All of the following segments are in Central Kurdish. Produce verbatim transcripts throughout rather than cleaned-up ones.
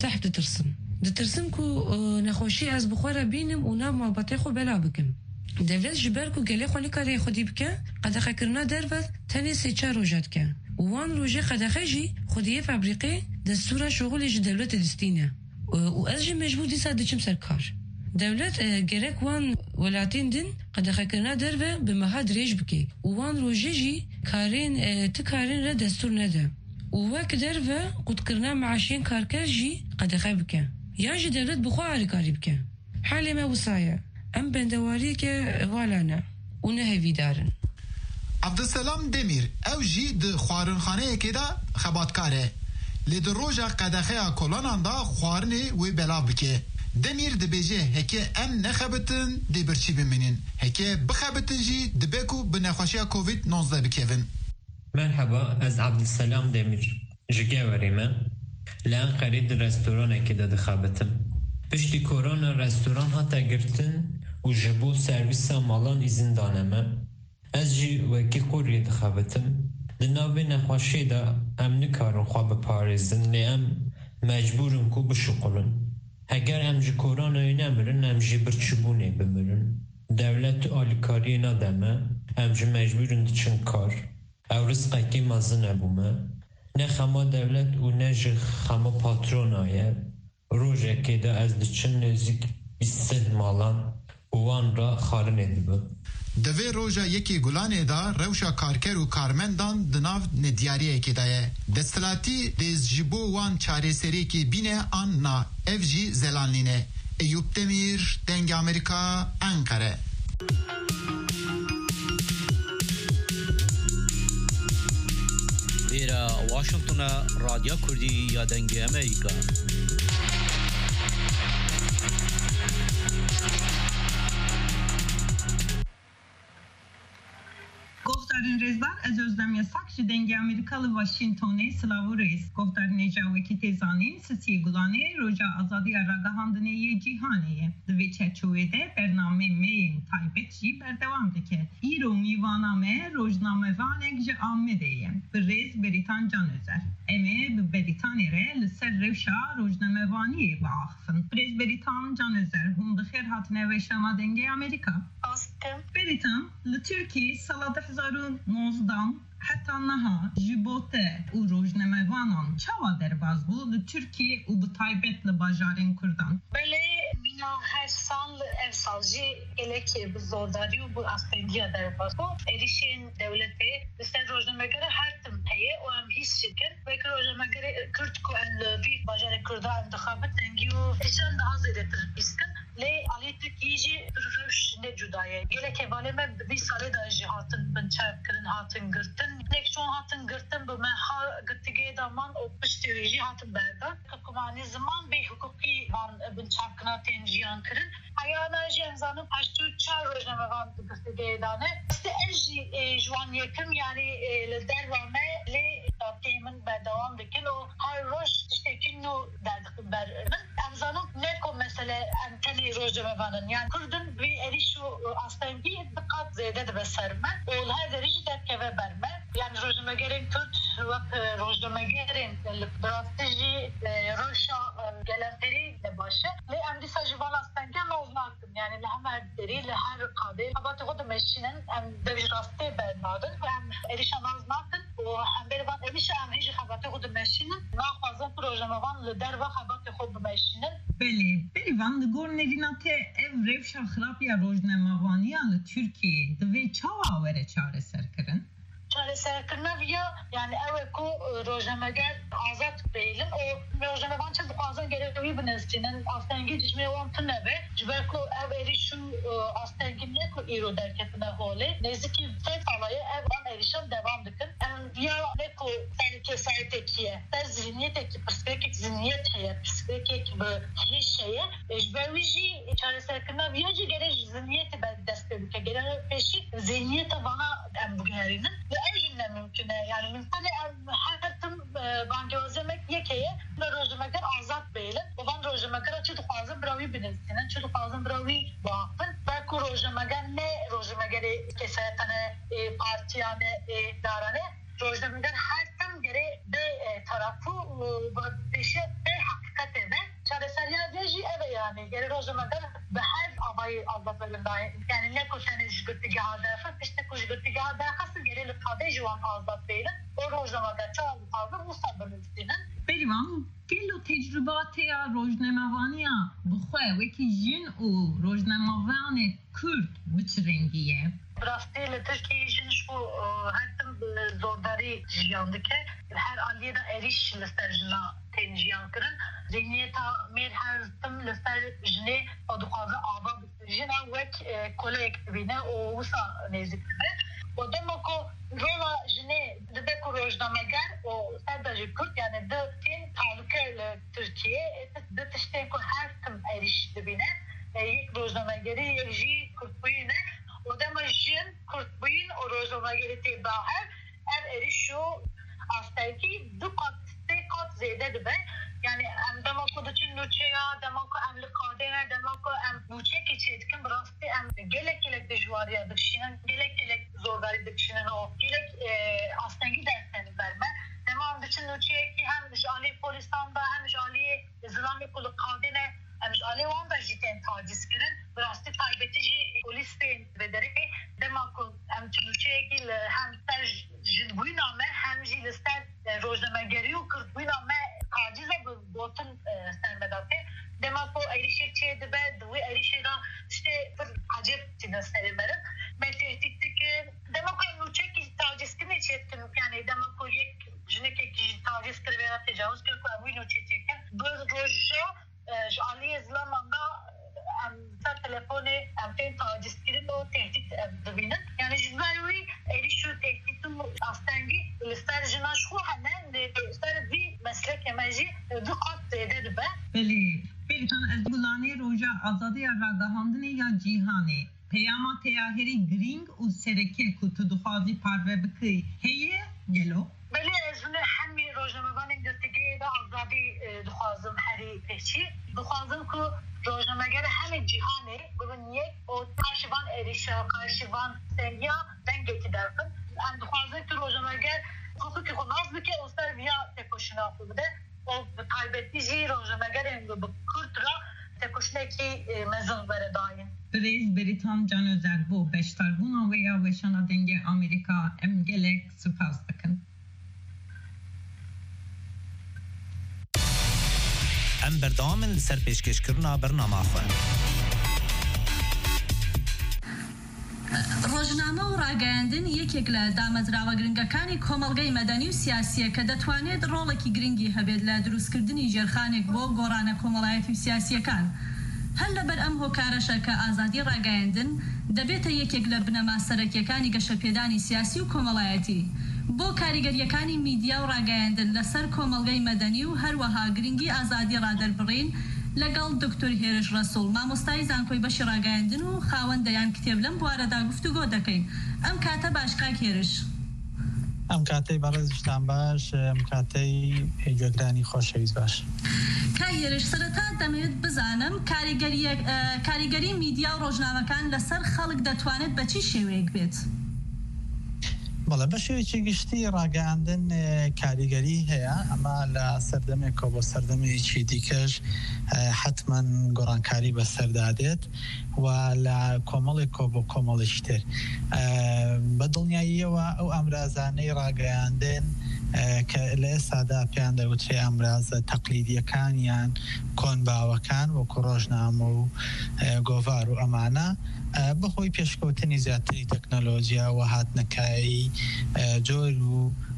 تحت ترسم دترسم كو نخوشي از بخوره بينم ونا ما بطيخو بلا بكم دولت جبركو گله خونی کاری خودی بکن قدخه کرنا دربت تنی سه چهار روزت کن وان روزه قدخه جی خودیه فابریقه دستور شغل ج دولت دستینه و از جی مجبور دیسا دچم سرکار دولت گرک وان ولاتین دین قدخه کرنا دربه به مها دریج بکی وان روزه جی کارین تکارین را دستور نده ووک دربه قد کرنا معاشین کارکر جی قدخه بکن یا جی دولت بخواه کاری بکن حالی ما وصایه ام بندواری که والانا و نه هیویدارن. عبدالسلام دمیر او جی ده خوارنخانه که دا خباتکاره لید روژا قدخه کلانان دا خوارنه و بلا بکه دمیر ده بیجه هکه ام نخبتن دی برچی بمینین هکه بخبتن جی ده بکو بنخوشی کووید نوزده بکیون. مرحبا از عبدالسلام دمیر جگه وریمه لان قرید رستورانه که ده خبتم پشتی کرونا رستوران ها تگرتن و جبو سرویس مالان ایزن دانمه از جی وکی قوری دخابتم دناوی نخواشی دا ام نکارن خواب پارزن لی ام مجبورن کو بشقلن اگر ام جی کورانای نمرن ام جی برچبونه بمرن دولت آلیکاری ندمه ام جی مجبورن دچن کار او رزقه که مازن ابومه نه خما دولت و نه جی خما پاترون آیه روژه که دا از دچن نزید بیسته مالان وان را خارن ادبه دوی روژا یکی گلانه دا روشا کارکر و کارمندان دناو ندیاریه که دایه دستلاتی دیز جبو وان چاره سری که بینه آن نا اف جی زلانلینه ایوب دمیر دنگ امریکا انقره ایرا واشنطن رادیو کردی یا دنگ امریکا Gohtarın Rezbar az özlem yasak şu denge Amerikalı Washington'e Slavu Reis. Gohtarın Ecaveki Tezanin Sisi Gulane Roja Azadi Aragahandıneye Cihaneye. Ve çeçuvede bername meyin taybetçi berdevam dike. İro mivaname rojname vanekce ammedeye. Bir Rez Beritan Can Özer. Eme bi Beritanere lser revşa rojname vaniye bağıfın. Rez Beritan Can Özer. Hum bixir hatine ve şama denge Amerika. Astım. Beritan, li Türkiye salat هزار و نوزده حتی نها جیبوته و روزنامه‌وانان چوا درباز بود ل ترکیه و به تایبت ل باجارین کردان. بله مینا هر سال افسالجی الکی به زوداری و به استنگیا درباز بود. ایشین دولتی دست روزنامه‌گر هر تم هیه و هم هیچ شکل و که روزنامه‌گر کرد که ان فی باجار کردان انتخابات انگیو ایشان ده زیاده تر بیسکن. لی علی ترکیه روش نجودایه. گله که بالای من بیست ساله داشتی هاتن بنچار کردن هاتن گرتن. نکشون هاتن گرتن به من ها گرتگی دامان و پشتیویی هاتن برده. حکومانی زمان به حقوقی وان بنچار کردن تنجیان کردن. حیانا جنزانم پشتو چهار روزنامه وان گرتگی دانه. است انجی جوان یکم یعنی لدر وامه لی تیمن بدوام دکن و هر روز تشتکینو دادن بر من. امزانم نکو مثلا امتنی روزنامه وانن yani Kurdun bir erişu aslında dikkat zede de besarma. Olhay derece de ve berme. Yani rozumegerin Kürt ve rozumegerin strateji roşa gelenleri de başı. Le emdi sajvan aslında ne olmaktım. Yani lehemer deri leher kabil. Abatı o da meşinin em deviş rastı bernadın. Hem erişan azmaktın. O hem beri van erişa hem hiç abatı o da meşinin. Daha fazla projeme van lider ve abatı o da meşinin. Beli, beli van de gornerinate ev revşa xrapya rojnamavaniya li Türkiye ve çava vere çare serkirin. Çare serkirne viya yani ev ku rojnamager azat beylin o rojnamavan çabuk azan gereği binesinin astengi cişme olan tıneve jiber ku ev erişim astenginle ku iro derketine hole neziki tek alayı ev an erişim devam dikin en viya ne ku terke saytekiye ter zihniyeteki perspektif zihniyet heye perspektif bu hiç şeye jiber vici çare serkirne viya ji gerek zihniyeti ben destekle gerek peşi zihniyete bana en bugünlerinin evcimle mümkün yani mümkün her tüm van gözlemek yekeye ve rozmeker azat beylin o van rozmeker açık fazla bravi binesinin çok fazla bravi vakın ve ku rozmeker ne rozmekeri kesayetane partiyane darane rozmeker her tüm gere de tarafı ve peşe de hakikate ve روزنامه‌گری روزنامه‌گر به هر آوای آزاد داین یعنی نه کوشنش گفتگاه داشت işte کوشگفتگاه داشت گری لطفاده جوان آزاد بیل و روزنامه‌گر چه آزاد مستقبلستینن بریوان گلو تجربات روزنامه‌وانی بخواه وکی جن و روزنامه‌وان کرد بچرنگیه راستی لترکی جنش bu hatta zordari jiyandı ki her aliye da eriş lister jina ten jiyan kırın zihniyeta mer her tım lister jine o dukaza ava jina vek kolek bine o usa nezikte o demek o rola jine de ko rojdamager o sadece Kürt yani de ten taluke Türkiye de tişte ko her tım eriş dibine یک روزنامه‌گری یک جی کردبوینه و دم جن کردبوین و روزنامه‌گری تباهر ام اریشو استایکی دو قط سه قط زیاده دبه یعنی ام دما کد چن نوچه یا دما کو ام لقادنه دما کو ام نوچه کی چیت کم براستی ام گلک گلک دجواریا دکشینن گلک گلک زورداری دکشینن و گلک استایکی درسنی برمه دما ام چن نوچه کی هم جالی پولیسان دا هم جالی زلامی کل قادنه امش آلی وان دا جیتن تاجیز کرن براستی تایبتی پولیس تین بدره دما کو ام چنوچه کی هم سر جنبوی نامه هم جی لستر روزنامه‌گری و کردبوی نامه تاجیز بوتن سرمداته دما کو ایریشه چه دبه دوی ایریشه دا işte acep tinasları benim ben tehdit ki dema ko nuçe ki taciz kimi çettim yani dema ko yek jine ki taciz kır veya tecavüz kır ko bu nuçe çeken bu rojo جعلی زلماندا ام تا تلفنی ام تین تاجیز کردن و تهدید دبینن یعنی جبروی ایشو تهدید آستانگی لستر جناش خو هنن لستر بی مسلک ماجی دو قط زیاده دبه بله بریتان از گلانه روژا آزادی راگاهاندن یا جیهانی پیاما تیاهری گرینگ و سرکه کتو دخوازی پروه بکی هیه گلو بله از اون همی روزنامه‌وان گفتگی دا آزادی دخوازم هری پیچی دخوازم که روزنامه‌گر همه جهانه بگن یک و karşıvan erişe karşıvan sengiya denge gidersin. Yani dخوازم که روزنامه‌گر حقوقی خوناز بکه استر بیا تکوشنا بوده و تایبتیجی روزنامه‌گر bu Kürt را تکوشنه کی مزون بره داین. بریز بریتان جان özel bu beştarbuna veya veşana denge Amerika em gelek süpas bakın. ام بردام لسر پیشکشکرنا برنامه خواه ڕۆژنامە و ڕاگەیاندن یەکێک لە دامەزراوە گرنگەکانی کۆمەڵگەی مەدەنی و سیاسیە کە دەتوانێت ڕۆڵێکی گرنگی هەبێت لە دروستکردنی جێرخانێک بۆ گۆڕانە کۆمەڵایەتی و سیاسیەکان. هەر لەبەر ئەم هۆکارەشە کە ئازادی ڕاگەیاندن دەبێتە یەکێک لە بنەما سەرەکیەکانی گەشەپێدانی سیاسی و کۆمەڵایەتی بۆ کاریگەریەکانی میدیا و ڕاگەیاندن لەسەر کۆمەڵگەی مەدەنی و هەروەها گرنگی ئازادی ڕادەربڕین لەگەڵ دکتۆر هێرش ڕەسوڵ مامۆستای زانکۆی بەشی ڕاگەیاندن و خاوەندەیان کتێب لەم بوارەدا گفتوگۆ دەکەین. ئەم کاتە باشقاک هێرش. ئەم کاتەی بەڕێزشتان باش ئەم کاتەی گوێگرانی خۆشەویست باش. کای هێرش سەرەتا دەمەوێت بزانم کاریگەری میدیا و ڕۆژنامەکان لەسەر خەڵک دەتوانێت بە چی شێوەیەک بێت؟ بەڵێ بە شێوەیەکی گشتی ڕاگەیاندن کاریگەری هەیە ئەمە لە سەردەمێکەوە بۆ سەردەمێکی دیکەش حتمەن گۆڕانکاری بەسەردادێت و لە کۆمەڵێکەوە بۆ کۆمەڵێکی تر بە دڵنیاییەوە ئەو ئەمرازانەی ڕاگەیاندن کە لە ئێستادا پێیان دەوترێ ئەمرازە تەقلیدیەکانیان کۆنباوەکان وەکو ڕۆژنامە و گۆڤار و ئەمانە بەخۆی پێشکەوتنی زیاتری تەکنۆلۆژیا و هاتنەکایی جۆر و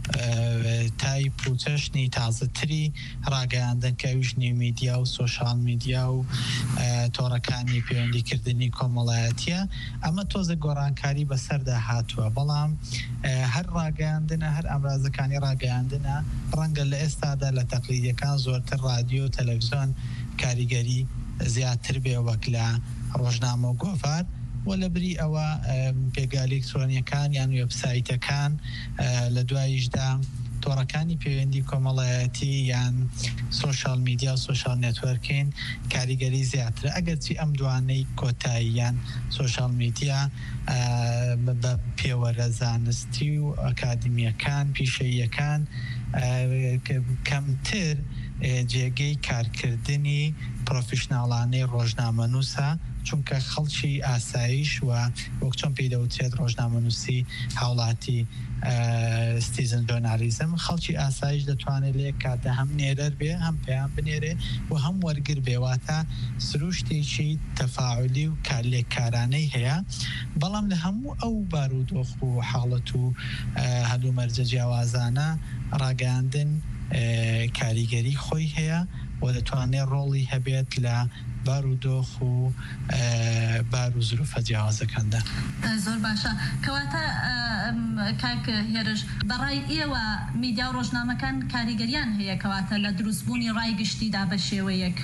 تایپ و چەشنی تازەتری ڕاگەیاندن کە ویژنی میدیا و سۆشال میدیا و تۆڕەکانی پەیوەندیکردنی کۆمەڵایەتیە ئەمە تۆزە گۆڕانکاری بەسەردا هاتووە بەڵام هەر ڕاگەیاندنە هەر ئەمرازەکانی ڕاگەیاندنە ڕەنگە لە ئێستادا لە تەقلیدیەکان زۆرتر رادیۆ و تەلەڤیزۆن کاریگەری زیاتر بێ وەک لە ڕۆژنامە و گۆڤار و لە بری ئەوە پێگە ئەلێکترۆنیەکان یان وێبسایتەکان لە دواییشدا تۆڕەکانی پەیوەندی کۆمەڵایەتی یان سۆشال میدیا و سۆشال نێتوەرکین کاریگەری زیاترە ئەگەرچی ئەم دوانەی کۆتایی یان سۆشال میدیا بە پێوەرە زانستی و ئەکادمیەکان پیشەییەکان کەمتر جێگەی کارکردنی پرۆفیشناڵانەی ڕۆژنامەنووسە، چونکە خەڵکی ئاسایش و وەک چۆن پێی دەوترێت ڕۆژنامەنووسی هاوڵاتی ستیزن جۆرنالیزم، خەڵکی ئاسایش دەتوانێت لێ کاتە هەم نێرەر بێ هەم پێیان بنێرێ و هەم وەرگر بێواتە سروشتێکی تەفاعلی و لێککارانەی هەیە. بەڵام لە هەموو ئەو بارودۆخ و حاڵەت و هەلومەرجە جیاوازانە ڕاگەاندن کاریگەری خۆی هەیە و دەتوانێت ڕۆڵی هەبێت لە بارودۆخ و بار و زروفە جیاوازەکاندا. زۆر باشە. کەواتە کاک هێرش بەڕای ئێوە میدیا و ڕۆژنامەکان کاریگەریان هەیە کەواتە لە دروستبوونی ڕای گشتیدا بە شێوەیەک؟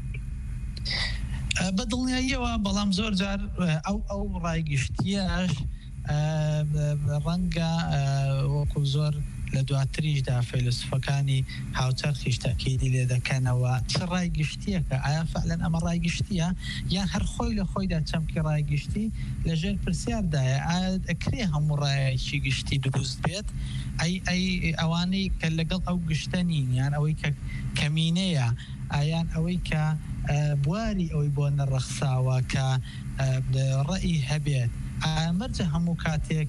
بە دڵنیاییەوە، بەڵام زۆر جار ئەو ئەو ڕایگشتیەش ڕەنگە وەکو زۆر لە دواتریشدا فەیلسوفەکانی هاوچەرخیش تاکیدی لێ دەکەنەوە چ ڕایگشتیەکە، ئایا فعلەن ئەمە ڕایگشتیە یان هەر خۆی لە خۆیدا چەمکی ڕایگشتی لەژێر پرسیاردایە ئایا ئەکرێ هەموو ڕایەکی گشتی دروست بێت، ئەی ئەی ئەوانەی کە لەگەڵ ئەو گشتە نین یان ئەوەی کە کەمینەیە، ئایان ئەوەی کە بواری ئەوەی بۆ نەڕەخساوە کە ڕەئی هەبێت ئامەرجە هەموو کاتێک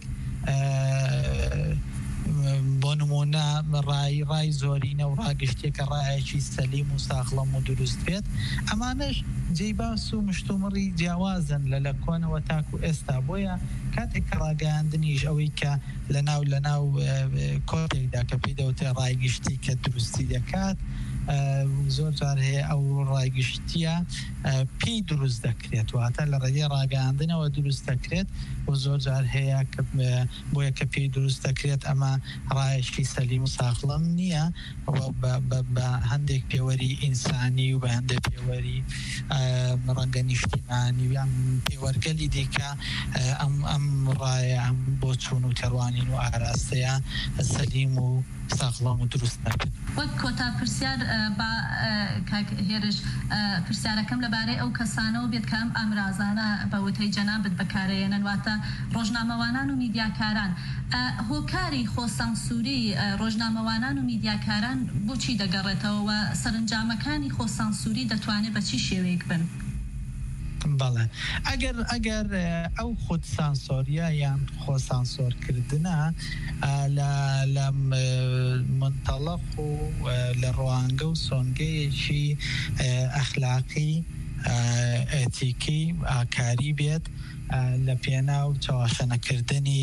بۆ نمونە ڕای ڕای زۆرینە و ڕاگشتێکە ڕایەکی سەلیم و ساغڵەم و دروست بێت، ئەمانش جێیباس و مشتومڕی جیاوازن لە لە کۆنەوە تاکو ئێستا. بۆیە کاتێک کە ڕاگەاندنیش ئەوەی کە لە ناو لە ناو کۆتێکدا کە پێی دەوتێ ڕایگشتی کە دروستی دەکات، زۆر جار هەیە ئەو ڕایگشتیە پێی دروست دەکرێت، واتە لە ڕێگەی ڕاگەاندنەوە دروست دەکرێت و زۆر جار هەیە بۆیە کە پێی دروست دەکرێت ئەمە ڕایشی سەلیم و ساغڵەم نییە، بە هەندێک پێوەری ئینسانی و بە هەندێک پێوەری ڕەنگە نیشتیمانی و یان پێوەرگەلی دیکە ئەم ئەم ڕایە ئەم بۆ چوون و تێڕوانین و ئاراستەیە سەلیم و ساغڵەم و دروست نەبێت. وەک کۆتا پرسیار بە کاک هێرش پرسیارەکەم لەبارەی ئەو کەسانەوە بێت کە ئەم ئامرازانە بە وتەی جەنابەت بەکارەهێنن، واتە ڕۆژنامەوانان و میدیاکاران. هۆکاری خۆسانسووری ڕۆژنامەوانان و میدیاکاران بۆچی دەگەڕێتەوە و سەرنجامەکانی خۆسانسووری دەتوانێت بە چی شێوەیەک بن؟ بەڵێ ئەگەر ئەگەر ئەو خود سانسۆریە یان خۆسانسۆرکردنە لە منتەڵق و لە ڕوانگە و سۆنگەیەکی ئەخلاقی ئەتیکی ئاکاری بێت لە پێناو چاواشەنەکردنی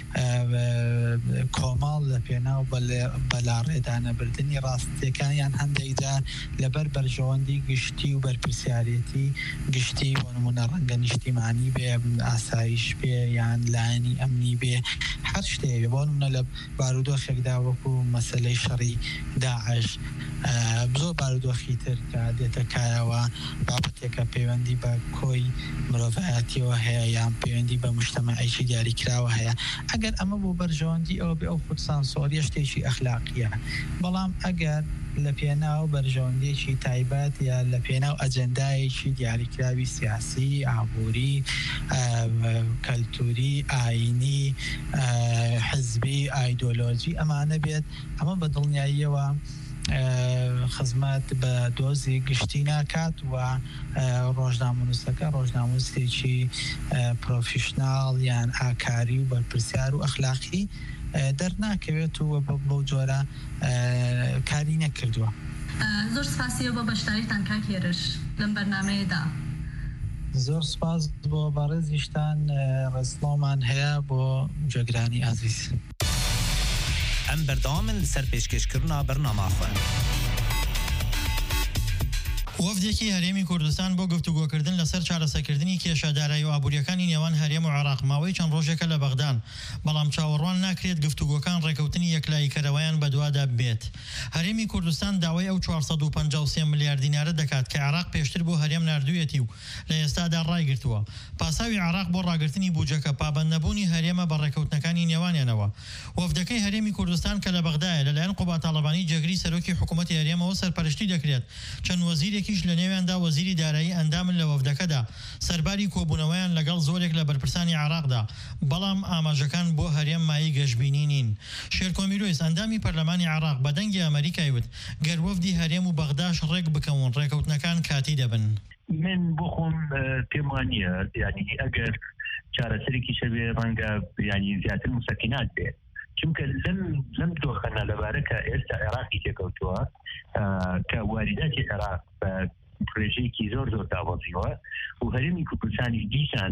کۆمەڵ، لە پێناو بەلاڕێدانەبردنی ڕاستیەکانیان هەندێک جار لەبەر بەرژەوەندی گشتی و بەرپرسیارەتی گشتی بۆ نمونە ڕەنگە نیشتیمانی بێ، ئاسایش بێ یان لایەنی ئەمنی بێ، هەر شتێک بۆ نمونە لە بارودۆخێکدا وەکو مەسەلەی شەڕی داعش زۆر بارودۆخی تر کە دێتە کایەوە بابەتێکە پەیوەندی بە کۆی مرۆڤایەتیەوە هەیە یان پەیوەندی بە مجتەمەعیکی دیاریکراوە هەیە. ئەگەر ئەمە بۆ بەرژەوەندی ئەوە بێ ئەو خودسانسۆریە شتێکی ئەخلاقیە، بەڵام ئەگەر لە پێناو بەرژەوەندێکی تایبەت یا لە پێناو ئەجەندایەکی دیاریکراوی سیاسی، ئابووری، کەلتوری، ئاینی، حزبی، ئایدۆلۆژی ئەمانە بێت، ئەمە بە دڵنیاییەوە خزمەت بە دۆزی گشتی ناکات و ڕۆژنامەنووسەکە ڕۆژنامەنووسێکی پرۆفیشناڵ یان ئاکاری و بەرپرسیار و ئەخلاقی دەرناکەوێت و بەو جۆرە کاری نەکردووە. زۆر سپاسیەوە بۆ بەشداریتان کاک هێرش لەم بەرنامەیەدا. زۆر سپاس بۆ بەڕێزیشتان، ڕێزڵۆمان هەیە بۆ جێگرانی ئازیز. ئەم بەردەوامن لەسەر پێشکەشکردنا بەرنامە خۆ. وەفدێکی هەرێمی کوردستان بۆ گفتوگۆکردن لەسەر چارەسەرکردنی کێشەدارایی و ئابوووریەکانی نێوان هەرێم و عێراق ماوەی چەند ڕۆژێکە لە بەغدان، بەڵام چاوەڕوان ناکرێت گفتوگۆکان ڕێکەوتنی یەکلاییکەرەوەیان بەدوادا بێت. هەرێمی کوردستان داوای ئەو چوارسەد و پەنجا و سێ ملیار دینارە دەکات کە عێراق پێشتر بۆ هەرێم ناردوویەتی و لە ئێستادا ڕایگرتووە. پاساوی عێراق بۆ ڕاگرتنی بوجەکە پابەندنەبوونی هەرێمە بە ڕێکەوتنەکانی نێوانیانەوە. وەفدەکەی هەرێمی کوردستان کە لە بەغدایە لەلایەن قوبات تاڵەبانی جێگری سەرۆکی حکوومەتی هەرێمەوە سەرپەرشتی دەکرێت. چەند وەزیرێکی یەکێکیش لە نێویاندا وەزیری دارایی ئەندامن لە وەفدەکەدا سەرباری کۆبوونەوەیان لەگەڵ زۆرێک لە بەرپرسانی عێراقدا، بەڵام ئاماژەکان بۆ هەرێم مای گەشتبینی نین. شێرکۆمیلۆیس ئەندامی پەرلەمانی عێراق بە دەنگی ئەمریکای وت گەر وەفدی هەرێم و بەغداش ڕێک بکەون ڕێکەوتنەکان کاتی دەبن. من بۆ خۆم پێم وانییە یعنی ئەگەر چارەسەرێکی شەبێ ڕەنگە ینی زیاتر مسەکینات بێت، چونکە لەم لەم دۆخەنە لەبارەکە ئێستا عێراقی تێکەوتووە کە واریداتی عێراق بە پرۆژەیەکی زۆر زۆر داوەزیوە و هەرێمی کوردستانی دیسان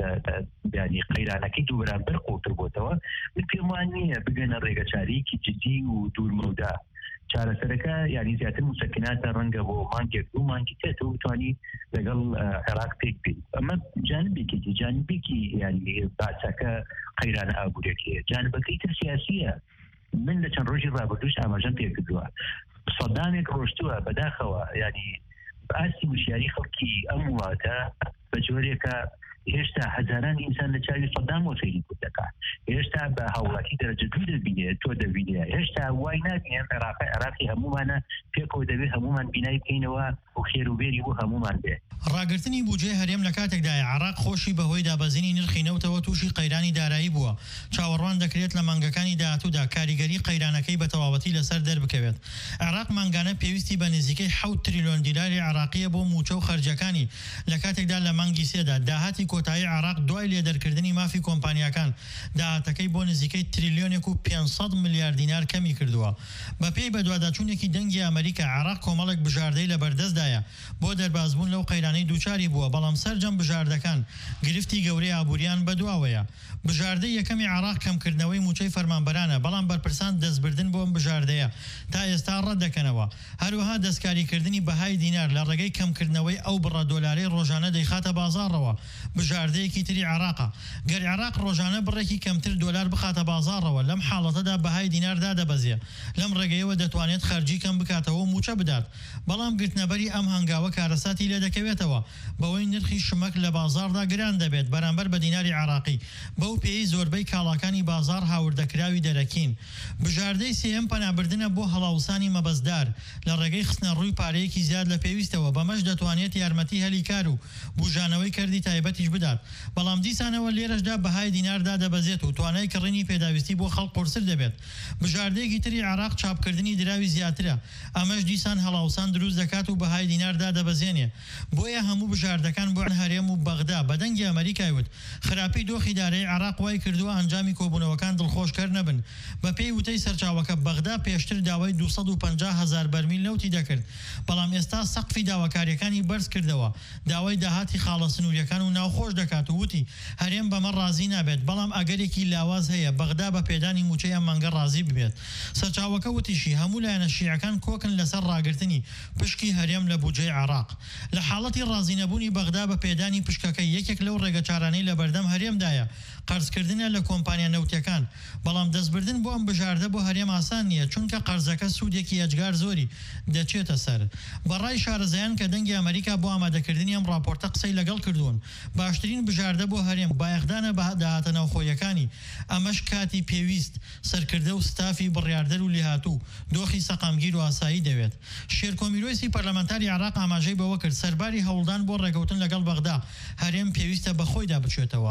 ینی قەیرانەکەی دوو بەرامبەر قوڵتر بۆتەوە. من پێم وان نییە بگەنە ڕێگەچارەیەکی جدی و دوورمەودا. چارەسەرەکە یعنی زیاتر مسەکیناتە ڕەنگە بۆ مانگێک و مانگی تێتەوە بتوانی لەگەڵ عێراق پێک بێت. ئەمە جانبێکی جانبێکی ینی باسەکە قەیرانە ئابوورێکەیە. جانبەکەی تر سیاسیە. من لە چەند ڕۆژی ڕابردوش ئاماژەم پێ کردووە سەدامێک ڕۆشتووە بەداخەوە ینی باسی وشیاری خەڵکی ئەم وڵاتە بە جۆرێکە هێشتا هەزاران ئینسان لە چاوی سەدامەوە سەیری کورد دەکات، هێشتا بە هاوڵاتی دەرەجە دوو دەبینێت تۆ دەبینێ، هێشتا وای نابینێن عێراق عێراقی هەمومانە پێکەوە دەبێت هەمومان بینای بکەینەوە و خێروبێری بۆ هەمومان بێ. ڕاگررتنی بودجێ هەرێم لە کاتێکدای عێراق خۆشی بەهۆی دابەزینی نرخی نەوتەوە تووشی قەیرانی دارایی بووە. چاوەڕوان دەکرێت لە مانگەکانی داهاتوودا کاریگەری قەیرانەکەی بە تەواوەتی لەسەر دەربکەوێت. عێراق مانگانە پێویستی بە نزیکەی حەوت تریلیۆن دیلاری عێراقیە بۆ موچە و خەرجەکانی لە کاتێکدا لە مانگی سێدا داهاتی کۆتایی عێراق دوای لێدەرکردنی مافی کۆمپانیاکان داهاتەکەی بۆ نزیکەی تریلیۆنێک و پێنجسەد ملیار دینار کەمی کردووە. بەپێی بەدواداچوونێکی دەنگی ئەمریکا عێراق کۆمەڵێک بژاردەی لە بەردەستدایە بۆ دەربازبوون لەو قەیرانەی دووچاری بووە، بەڵام سەرجەم بژاردەکان گرفتی گەورەی ئابووریان بەدواوەیە. بژاردەی یەکەمی عێراق کەمکردنەوەی موچەی فەرمانبەرانە، بەڵام بەرپرسان دەستبردن بۆ ئەم بژاردەیە تا ئێستا ڕەت دەکەنەوە. هەروەها دەستکاریکردنی بەهای دینار لە ڕێگەی کەمکردنەوەی ئەو بڕە دۆلارەی ڕۆژانە دەیخاتە بازاڕەوە. بژاردەیەکی تری عێراقە. گەر عێراق ڕۆژانە بڕێکی کەمتر دۆلار بخاتە بازاڕەوە، لەم حاڵەتەدا بەهای دیناردا دەبەزێ. لەم ڕێگەیەوە دەتوانێت خەرجی کەم بکاتەوە و موچە بدات، بەڵام گرتنەبەری ئەم هەنگاوە کارەساتی لێ دەکەوێتەوە بەوەی نرخی شمەک لە بازاردا گران دەبێت بەرامبەر بە دیناری عێراقی. بەو پێی زۆربەی کاڵاکانی بازار هاوردەکراوی دەرەکین. بژاردەی سێم پەنابردنە بۆ هەڵاوسانی مەبەزدار لە ڕێگەی خستنە ڕووی پارەیەکی زیاد لە پێویستەوە، بەمەش دەتوانێت یارمەتی هەلی کار و بوژانەوەی کردی تایبەتیش بدات. بەڵام دیسانەوە لێرەشدا بەهای دیناردا دەبەزێت و توانای کڕینی پێداویستی بۆ خەڵک قورسر دەبێت. بژاردەیەکی تری عێراق چاپکردنی دراوی زیاترە، ئەمەش دیسان هەڵاوسان دروست دەکات و بەهای دیناردا دەبەزێنێ. بۆیە هەموو بژاردەکان بۆ هەرێم و بەغدا بە دەنگی ئەمریکای وت خراپەی دۆخی دارایی عێراق وای کردووە ئەنجامی کۆبوونەوەکان دڵخۆشکەر نەبن. بە پێی وتەی سەرچاوەکە بەغدا پێشتر داوای دووسەد و پەنجا هەزار بەرمیل نەوتی دەکرد، بەڵام ئێستا سەقفی داواکاریەکانی بەرز کردەوە. داوای داهاتی خاڵە سنووریەکان و ناوخۆش دەکات و وتی هەرێم بەمە ڕازی نابێت، بەڵام ئەگەرێکی لاواز هەیە بەغدا بە پێدانی موچەی ئەم مانگە ڕازی ببێت. سەرچاوەکە وتیشی هەموو لایەنە شیعەکان کۆکن لەسەر ڕاگررتنی پشکی هەرێم لە بودجەی عێراق. لە حاڵەتی ڕازینەبوونی بەغدا بە پێدانی پشکەکەی یەکێک لەو ڕێگەچارانەی لە بەردەم هەرێمدایە قەرزکردنە لە کۆمپانیا نەوتیەکان، بەڵام دەستبردن بۆ ئەم بژاردە بۆ هەرێم ئاسان نییە، چونکە قەرزەکە سوودێکی ئەجگار زۆری دەچێتە سەر. بەڕای شارەزایان کە دەنگی ئەمریکا بۆ ئامادەکردنی ئەم راپۆرتە قسەی لەگەڵ کردوون، باشترین بژاردە بۆ هەرێم بایەخدانە بە داهاتە ناوخۆیەکانی، ئەمەش کاتی پێویست سەرکردە و ستافی بڕیاردەر و لێهاتوو دۆخی سەقامگیر و ئاسایی دەوێت. شێرکۆمیلۆیسی پەرلەمانتاری عێراق ئاماژەی بەوە کرد سەرباری هەوڵدان بۆ ڕێگەوتن لەگەڵ بەغدا هەرێم پێویستە بە خۆیدا بچێتەوە.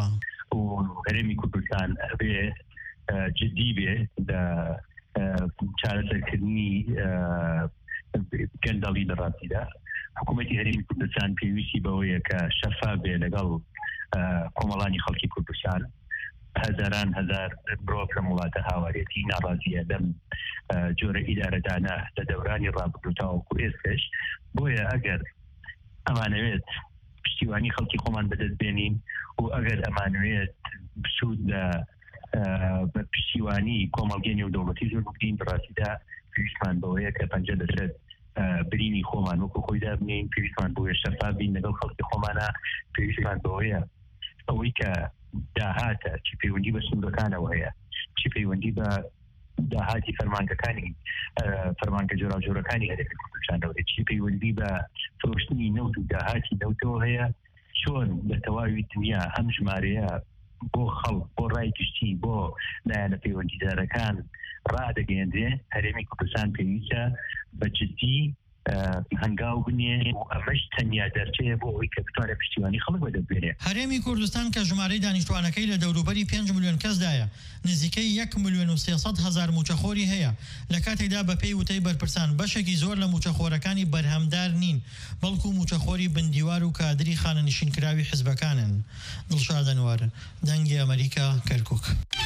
هەرێمی کوردستان ئەبێ جدی بێ لە چارەسەرکردنی گەندەڵی لە ڕاستیدا. حکوومەتی هەرێمی کوردستان پێویستی بەوەیە کە شەفاف بێ لەگەڵ کۆمەڵانی خەڵکی کوردستان. هەزاران هەزار مرۆڤ لە وڵاتە هاوارێتی ناڕازیە لەم جۆرە ئیدارەدانە لە دەورانی ڕابردوو تاوەکو ئێستش. بۆیە ئەگەر ئەمانەوێت پشتیوانی خەڵکی خۆمان بەدەست بێنین و ئەگەر ئەمانوێت بسوود لە بە پشتیوانی کۆمەڵگەی نێودەوڵەتی زۆر بکەین، بەڕاستیدا پێویستمان بەوەیە کە پەنجە لەسەر برینی خۆمان وەکو خۆی دابنین، پێویستمان بۆیە شەفاف بین لەگەڵ خەڵکی خۆمانە، پێویستمان بەوەیە ئەوەی کە داهاتە چی پەیوەندی بە سنوورەکانەوە هەیە، چی پەیوەندی بە داهاتی فەرمانگەکانی فەرمانگە جۆراوجۆرەکانی هەرێمی کوردستانەوە هەیە، چی پەیوەندی بە فرۆشتنی نەوت و داهاتی نەوتەوە هەیە، چۆن لە تەواوی دنیا ئەم ژمارەیە بۆ خەڵک بۆ ڕای گشتی بۆ لایەنە پەیوەندیدارەکان ڕادەگەیەندرێ. هەرێمی کوردستان پێویستە بە جدی هەنگاو بنێ و ئەمەش تەنیا دەرچەیە بۆ ئەوەی کە بتوانێت پشتیوانی خەڵک بەدەبێنێ. هەرێمی کوردستان کە ژمارەی دانیشتوانەکەی لە دەوروبەری پێنج ملیۆن کەسدایە، نزیکەی یەک ملیۆن و سێسەد هەزار موچەخۆری هەیە. لە کاتێکدا بە پێی وتەی بەرپرسان بەشێکی زۆر لە موچەخۆرەکانی بەرهەمدار نین، بەڵکو موچەخۆری بندیوار و کادری خانەنشینکراوی حیزبەکانن. دڵشاد ئەنوار، دەنگی ئەمریکا، کەرکووک.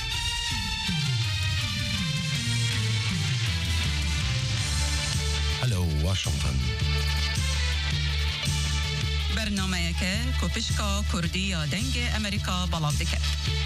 هەلو واشنگتن. برنامه‌یەکە کوپشکا کوردی یا دەنگ ئەمریکا بەڵاو دەکات.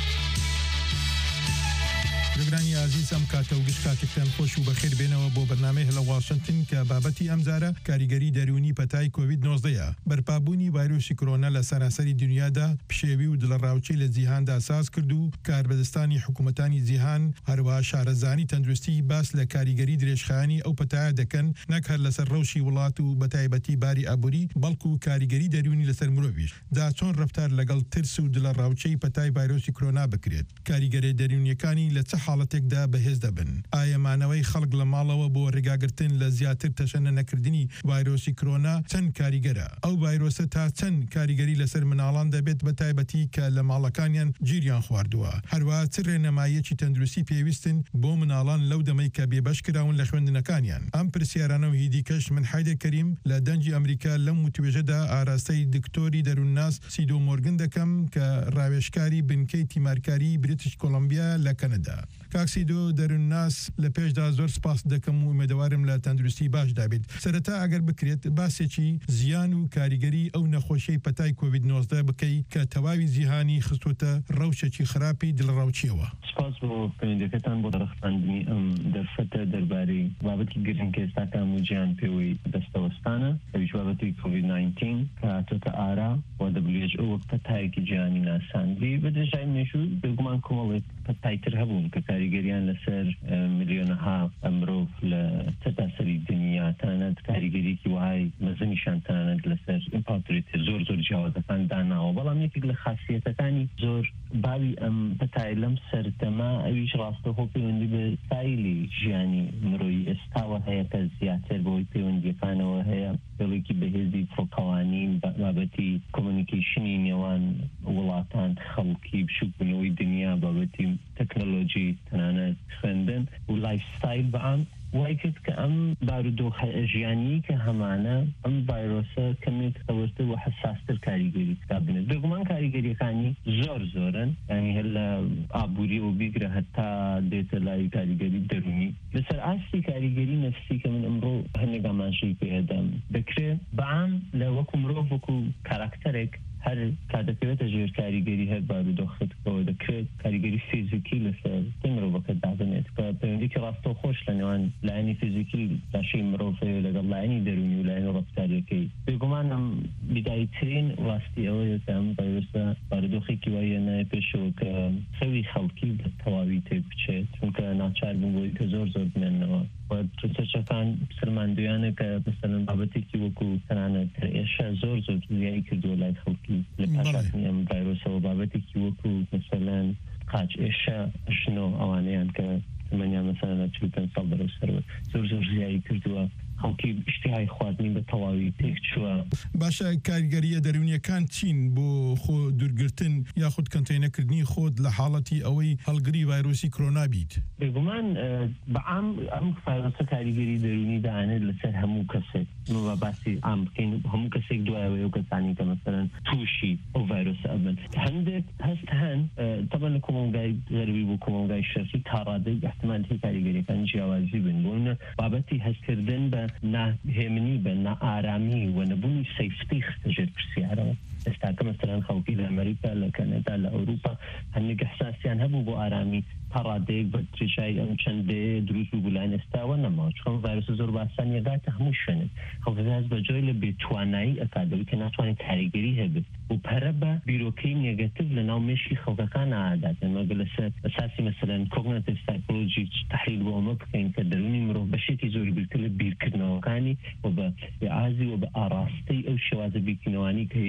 جگرانی عزیز ئەم کاتە و گشت کاتێکتان خۆش و بەخێر بێنەوە بۆ بەرنامەی هەلە واشنگتن کە بابەتی ئەمجارە کاریگەری دەرونی پەتای کۆڤید نۆزدەیە. بەرپابوونی ڤایرۆسی کۆرۆنا لە سەراسەری دنیادا پشێوی و دڵەڕاوچەی لە جیهاندا ساز کرد و کاربەدەستانی حکوومەتانی جیهان هەروەها شارەزانی تەندروستی باس لە کاریگەری درێژخایانی ئەو پەتایە دەکەن، نەک هەر لەسەر ڕەوشی وڵات و بەتایبەتی باری ئابووری، بەڵکو کاریگەری دەرونی لەسەر مرۆڤیش دا چۆن ڕەفتار لەگەڵ ترس و دڵەڕاوچەی پەتای ڤایرۆسی کۆرۆنا بکرێت. کاریگەری دەرونیەکانی لە چه حاڵەتێکدا بەهێز دەبن؟ ئایا مانەوەی خەڵک لە ماڵەوە بۆ ڕێگاگرتن لە زیاتر تەشەنە نەکردنی ڤایرۆسی کۆرۆنا چەند کاریگەرە؟ ئەو ڤایرۆسە تا چەند کاریگەری لەسەر مناڵان دەبێت بە تایبەتی کە لە ماڵەکانیان گیریان خواردووە؟ هەروەها چ ڕێنەماییەکی تەندروستی پێویستن بۆ مناڵان لەو دەمەی کە بێبەش کراون لە خوێندنەکانیان؟ ئەم پرسیارانە و هیدی کەش من حیدر کەریم لە دەنجی ئەمریکا لەم وتوێژەدا ئاراستەی دکتۆری دەروونناس سیدۆ مۆرگن دەکەم کە ڕاوێژکاری بنکەی تیمارکاری بریتیش کۆلۆمبیا لە کەنەدا. کاکسیدۆ دەروونناس لە پێشدا زۆر سپاس دەکەم و مێدەوارم لە تەندروستی باش دابێت. سەرەتا ئەگەر بکرێت باسێکی زیان و کاریگەری ئەو نەخۆشیەی پەتای کۆڤید نۆزدە بکەی کە تەواوی جیهانی خستوتە ڕەوشێکی خراپی دڵڕاوچیەوە. سپاس بۆ پەیوەندیەکەتان بۆ دەرەخستاندنی ئەم دەرفەتە دەربارەی بابەتی گرنگ کە ئێستا هەموو پێوەی دەستەوەستانە، ئەویش بابەتی کۆڤید نۆزدە کە هاتۆتە ئارا و دەبلیو ئەچ ئۆ وەک پەتایەکی جیهانی ناساندی. بەدرێژای مێژوو بێگومان کۆمەڵێک پەتایتر هەبوون کە کاریگەریان لەسەر ملیۆنەها مرۆڤ لە سەرتاسەری دنیا تەنانەت کاریگەریەکی وای مەزنیشان تەنانەت لەسەر ئیمپاتریتر زۆر زۆر جیاوازەکان داناوە. بەڵام یەکێک لە خاصیەتەکانی زۆر باوی ئەم پەتای لەم سەردەما ئەویش ڕاستەخۆ پەیوەندی بە ستایلی ژیانی مرۆیی ئێستاوە هەیە کە زیاتر بۆی پەیوەندیەکانەوە هەیە، دڵێکی بەهێزی فڕۆکەوانی بابەتی کۆمونیکیشنی نێوان وڵاتان، خەڵکی بشوبوونەوەی دنیا، بابەتی تەکنۆلۆژی، تەنانەت خوێندن و لایفستایل بەعام وای کرد کە ئەم بارودۆخە ژیانی کە هەمانە ئەم ڤایرۆسە کەمێک ئەوەستە و حساستر کاریگەری تکا بنێت. بێگومان کاریگەریەکانی زۆر زۆرن، یعنی هەر لە ئابووری و بیگرە هەتا دێتە لای کاریگەری دەرونی. لەسەر ئاستی کاریگەری نەفسی کە من ئەمڕۆ هەندێک ئاماژەی پێدەم دەکرێت بەعام لە وەکو مرۆڤ وەکو کاراکتەرێک هەر کاتەکەوێتە ژێر کاریگەری هەر بارودۆخەکەەوە دەکرێت کاریگەری فیزیکی لەسەر مرۆڤەکە دابنێت کە پەیوەندیکی ڕاستە خۆش لە نێوان لایەنی فیزیکی لاشەی مرۆڤەیە لەگەڵ لایەنی دەرونی و لایەنی ڕەفتاریەکەی. بێگومان ئەم بیدایترین واستی ئەوەیە کە ئەم ڤایرۆسە بارودۆخێکی وایە نایە پێشەوە کە خەوی خەڵکی بە تەواوی تێ بچێت، چونکە ناچار بوون بۆی کە زۆر زۆر بمێننەوە. ریسەرچەکان سەرماندویانە کە مەسەلەن بابەتێکی وەکو تەنانەت ئێشە زۆر زۆر زیایی کردووە لای خەڵکی لە پاشاتنی ئەم ڤایرۆسەوە، بابەتێکی وەکو مەسەلەن قاچ ئێشە ژنۆ ئەوانەیان کە تەمەنیان مەسەلەن چل پێنج ساڵ بەرەو سەرەوە زۆر زۆر زیایی کردووە، خەڵکی ئیشتیهای خواردنی بە تەواوی تێک چووە. باشە کاریگەریە دەرونیەکان چین بۆ خۆ دوورگرتن یاخود کەنتەینەکردنی خۆت لە حاڵەتی ئەوەی هەڵگری ڤایرۆسی کۆرۆنا بیت؟ بێگومان بەعام ئەم ڤایرۆسە کاریگەری دەرونی دەهانێت لەسەر هەموو کەسێک. بە باسی ئام بکەین هەموو کەسێک دوایەوەی ئەو کەسانی کە مەسەلەن تووشی ئەو ڤایرۆسە ئەبن. هەندێک هەست هەن تەبەن لە کۆمەڵگای غەربی بۆ کۆمەڵگای شەرقی تا ڕادەی احتیمالی کاریگەریەکان جیاوازی بن، بۆ بابەتی هەستکردن بە ناهێمنی بە نائارامی و نەبوونی سەیفتی خستەژێر پرسیارەوە. ئێستاکە مەسەلەن خەڵکی لە ئەمریکا، لە کەنەدا، لە ئەوروپا هەندێک حساسیان هەبوو بۆ ئارامی تا ڕادەیەک بە تریژای ئەم چەندەیە دروست بوو بوولان ئێستاوە نەماوە، چۆن ڤایرۆسە زۆر باسان یەگاتە هەموو شوێنێک. خەڵک هەست بەجۆی لە بێتوانایی ئەکادەوەی کە ناتوانێت کاریگەری هەبێت و پەرە بە بیرۆکەی نێگەتیڤ لە ناو مێشکی خەڵکەکان ئاداتێن. مەگە لەسەر ئەساسی مەسەلەن کۆگنێتیڤ سایکۆلۆجی تحلیل بۆ ئەمە بکەین کە دەرونی مرۆڤ بەشێکی زۆری گرتە لە بیرکردنەوەکانی و بە ئازی و بە ئاڕاستەی ئەو شێوازە بیرکردنەوانی کە هەیەی خەڵک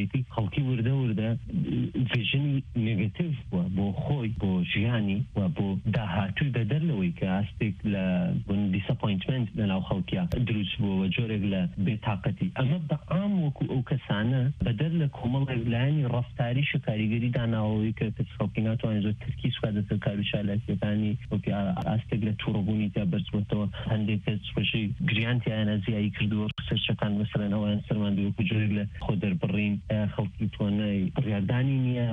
خەڵکی وردە وردە ڤژنی نێگەتیڤ بووە بۆ خۆی بۆ ژیانی و بۆ داهاتووی بەدەر لەوەی کە ئاستێک لە دیسەپۆینتمنت لەناو خەڵکیە دروست بووەوە جۆرێک لە بێتاقەتی ئەمە بەعام وەکو ئەو کەسانە بەدەر لە کۆمەڵێک لایەنی ڕەفتاریش و کاریگەری داناوەوەی کە کەس خەڵکی ناتوانێت زۆر ترکی سوکات لەسەر کار و چالاکیەکانی وەکی ئاستێک لە تووڕەبوونی تا بەرچوەتەوە هەندێک کەس خۆشی گریانتیانە زیایی کردووە سەرچەکان مەسەلەن ئەویان سەرماندوو وەکو جۆرێک لە خۆ دەربڕین خەڵکی توانای بڕیاردانی نییە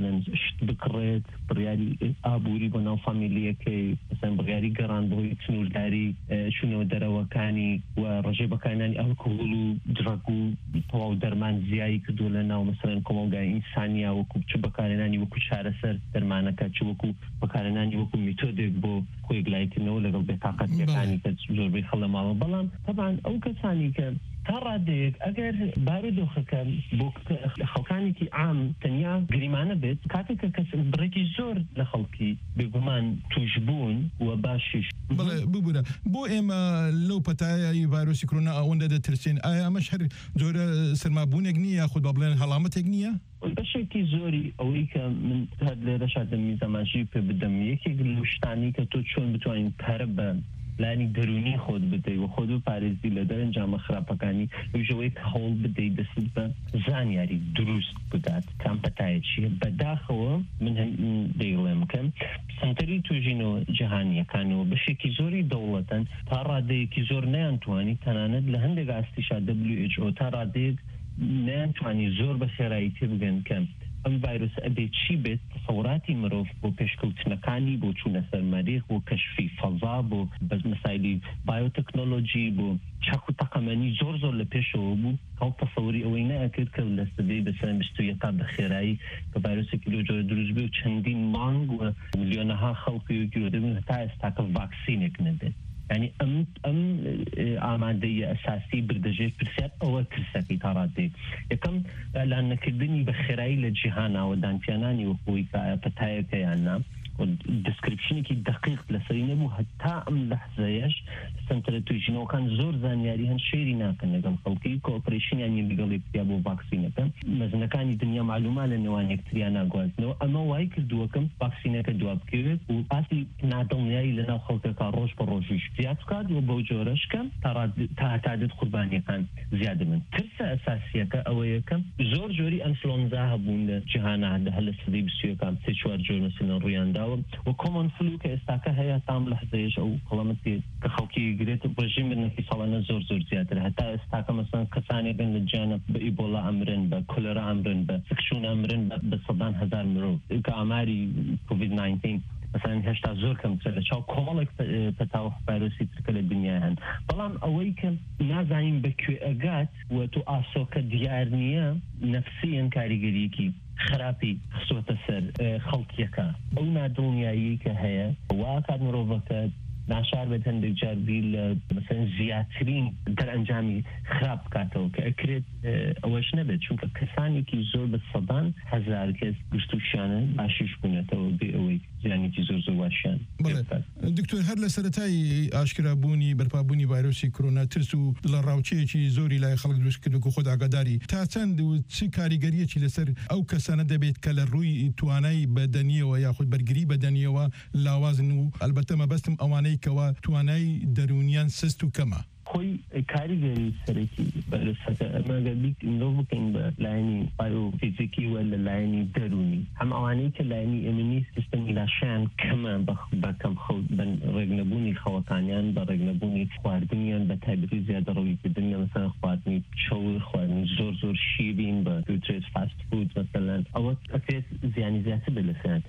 شت بکڕێت بڕیاری ئابووری بۆ ناو فامیلیەکەی مثلا بڕیاری گەڕان بۆی سنوورداری چوونەوە دەرەوەکانی و ڕێژەی بەکارهێنانی ئەلکۆهۆڵ و درەگ و تەواو دەرمان زیایی کردووە لە ناو مثلا کۆمەلگای ئینسانیا وەکو چ بەکارهێنانی وەکو چارەسەر دەرمانەکە چ وەکو بەکارهێنانی وەکو میتۆدێک بۆ خۆی گلایکردنەوە لەگەڵ بێتاقەتیەکانی کە زۆربەی خەڵە ماوە بەڵام طبعاً ئەو کەسانی کە تا ڕادەیەک ئەگەر بارودۆخەکە بۆ خەڵکانێکی عام تەنیا گریمانە بێت کاتێک کە کەس بڕێکی زۆر لە خەڵکی بێگومان توش بوون و باشیش بڵێ ببوورە بۆ ئێمە لەو پەتایایی ڤایرۆسی کۆرۆنا ئەوەندە دەترسین ئایا ئەمەش هەر جۆرە سەرمابوونێک نییە خۆ با بڵێن هەڵامەتێک نییە؟ بەشێکی زۆری ئەوەی کە من هەر لێرە شادەمی زەماشی پێ بدەم یەکێک لەو شتانی کە تۆ چۆن بتوانین پەرە بە لانی دەرونی خۆت بدەیت و خۆت و پارێزی لە دەرەنجامە خراپەکانی ئەوژەوەی کە هەوڵ بدەیت دەست بە زانیاری دروست بدات کام پەتایە چیە بەداخەوە من دەیڵێم کەم سنتەری توژینەوە جیهانیەکانەوە بەشێکی زۆری دەوڵەتەن تا ڕادەیەکی زۆر نەیانتوانی تەنانەت لە هەندێک ئاستیشا دبلیو ئەیچ ئۆ تا ڕادەیەک نەیانتوانی زۆر بە خێرایی تێ بگەن کەم ئەم ڤایرۆس ئەبێ چی بێت تەسەوراتی مرۆڤ بۆ پێشکەوتنەکانی بۆ چوونە سەر مەریخ بۆ کەشفی فەزا بۆ بەز مەسایلی بایۆتەکنۆلۆجی بۆ چاک و تەقەمەنی زۆر زۆر لە پێشەوە بوو هەڵ تەسەوری ئەوەی نەکرد کە لە سەدەی بەسەر بیست و یەکا بە خێرایی کە ڤایرۆسێکی لەو جۆرە دروست بێ و چەندین مانگ و ملیۆنەها خەڵکی گیرۆ دەبن هەتا ئێستا کە ڤاکسینێک نەبێت يعني ام ام ئامادەیە ئەساسی بردەژێت پرسیار ئەوە ترسەکەی تا ڕادەیەک یەکەم ئەلانەکردنی بە خێرایی لە جیهاناوە دانپیانانی وەخۆی پەتایەکە یاننا دسکریپشنێکی دقیق لەسەری نەبوو هەتا ئەم لەحزەیەش سنتەرە توێژینەوەکان زۆر زانیاری هەن شێری ناکەن لەگەڵ خەڵکی کۆپەرێشنیانی لەگەڵ یەکتریا بۆ ڤاکسینەکە مەزنەکانی دنیا معلومات لە نێوان یەکتریان ناگوازنەوە ئەمە وای کردووەکەم ڤاکسینەکە دوا بکەوێت و ئاسی نادڵنیایی لەناو خەڵکەکە ڕۆژ بە ڕۆژیش زیاد بکات و بەو جۆرەشکە تا هەتادت قوربانیەکان زیاد من ترسە ئەساسیەکە ئەوەیە کە زۆر جۆری ئەنفلۆنزا هەبوون لە جیهانە هەر لە سەدەی بیست و یەکەم سێ چوار جۆر مەسەلەن ڕوویاندا و کۆمن فلو کە ئێستاکە هەیە تام لە حزەیەش ئەو قەڵەمەتی کە خەڵکی گرێت بەژین بنەکی ساڵانە زۆر زۆر زیاتر هەتا ئێستاکە مەسەڵەن کەسانێک بن لە جیانە بە ئیبۆلا ئەمرن بە کۆلێرا ئەمرن بە سکشون ئەمرن بە سەدان هەزار مرۆڤ کە ئاماری کۆڤید ناینتین مثلا هێشتا زۆر کەمتر لە چاو کۆمەڵێک پەتاوە ڤایرۆسی ترکە لە دنیا هەن بەڵام ئەوەی کە نازانین بەکوێ ئەگات و تو ئاسۆکە دیار نییە نەفسیەن کاریگەریەکی خراپی خسوەتە سەر خەڵکیەکە ئەو نادڵنیایی کە هەیە واکات مرۆڤەکە ناشار بێت هەندێک جاربی لە مثلا زیاترین دەرئەنجامی خراپ بکاتەوە کە ئەکرێت ئەوەش نەبێت چونکە کەسانێکی زۆر بە سەدان هەزار کەس گشتوشیانە باشیش بوونێتەوە بێ ئەوەی زیانێکی زۆر زۆر واشیان دکتۆر هەر لە سەرەتای ئاشکرابوونی بەرپابوونی ڤایرۆسی کۆرۆنا ترس و لە ڕاوچەیەکی زۆری لای خەڵک دروست کرد و خۆت ئاگاداری تا چەند و چ کاریگەریەکی لەسەر ئەو کەسانە دەبێت کە لە ڕووی توانای بەدەنیەوە یاخود بەرگری بەدەنیەوە لاوازن و ئەلبەتە مەبەستم ئەوانەی کەوا توانای دەرونیان سست و کەمە خۆی کاریگەری سەرەکی بەرسەکە ئەمەگە بیت ئندۆ بکەین بە لایەنی بایۆفیزیکی و لە لایەنی دەرونی هەم ئەوانەی کە لایەنی ئیمونی سیستەمی لاشیان کەمە بە کەم خەوت بە ڕێگنەبوونی خەوەکانیان بە ڕێگنەبوونی خواردنیان بە تایبەتی زیادە ڕەویکردنی مثلا خواردنی چەور خواردنی زۆر زۆر شیرین بە دوترێت فاست فود مثلا ئەوە ئەکرێت زیانی زیاتر بێت لەسەر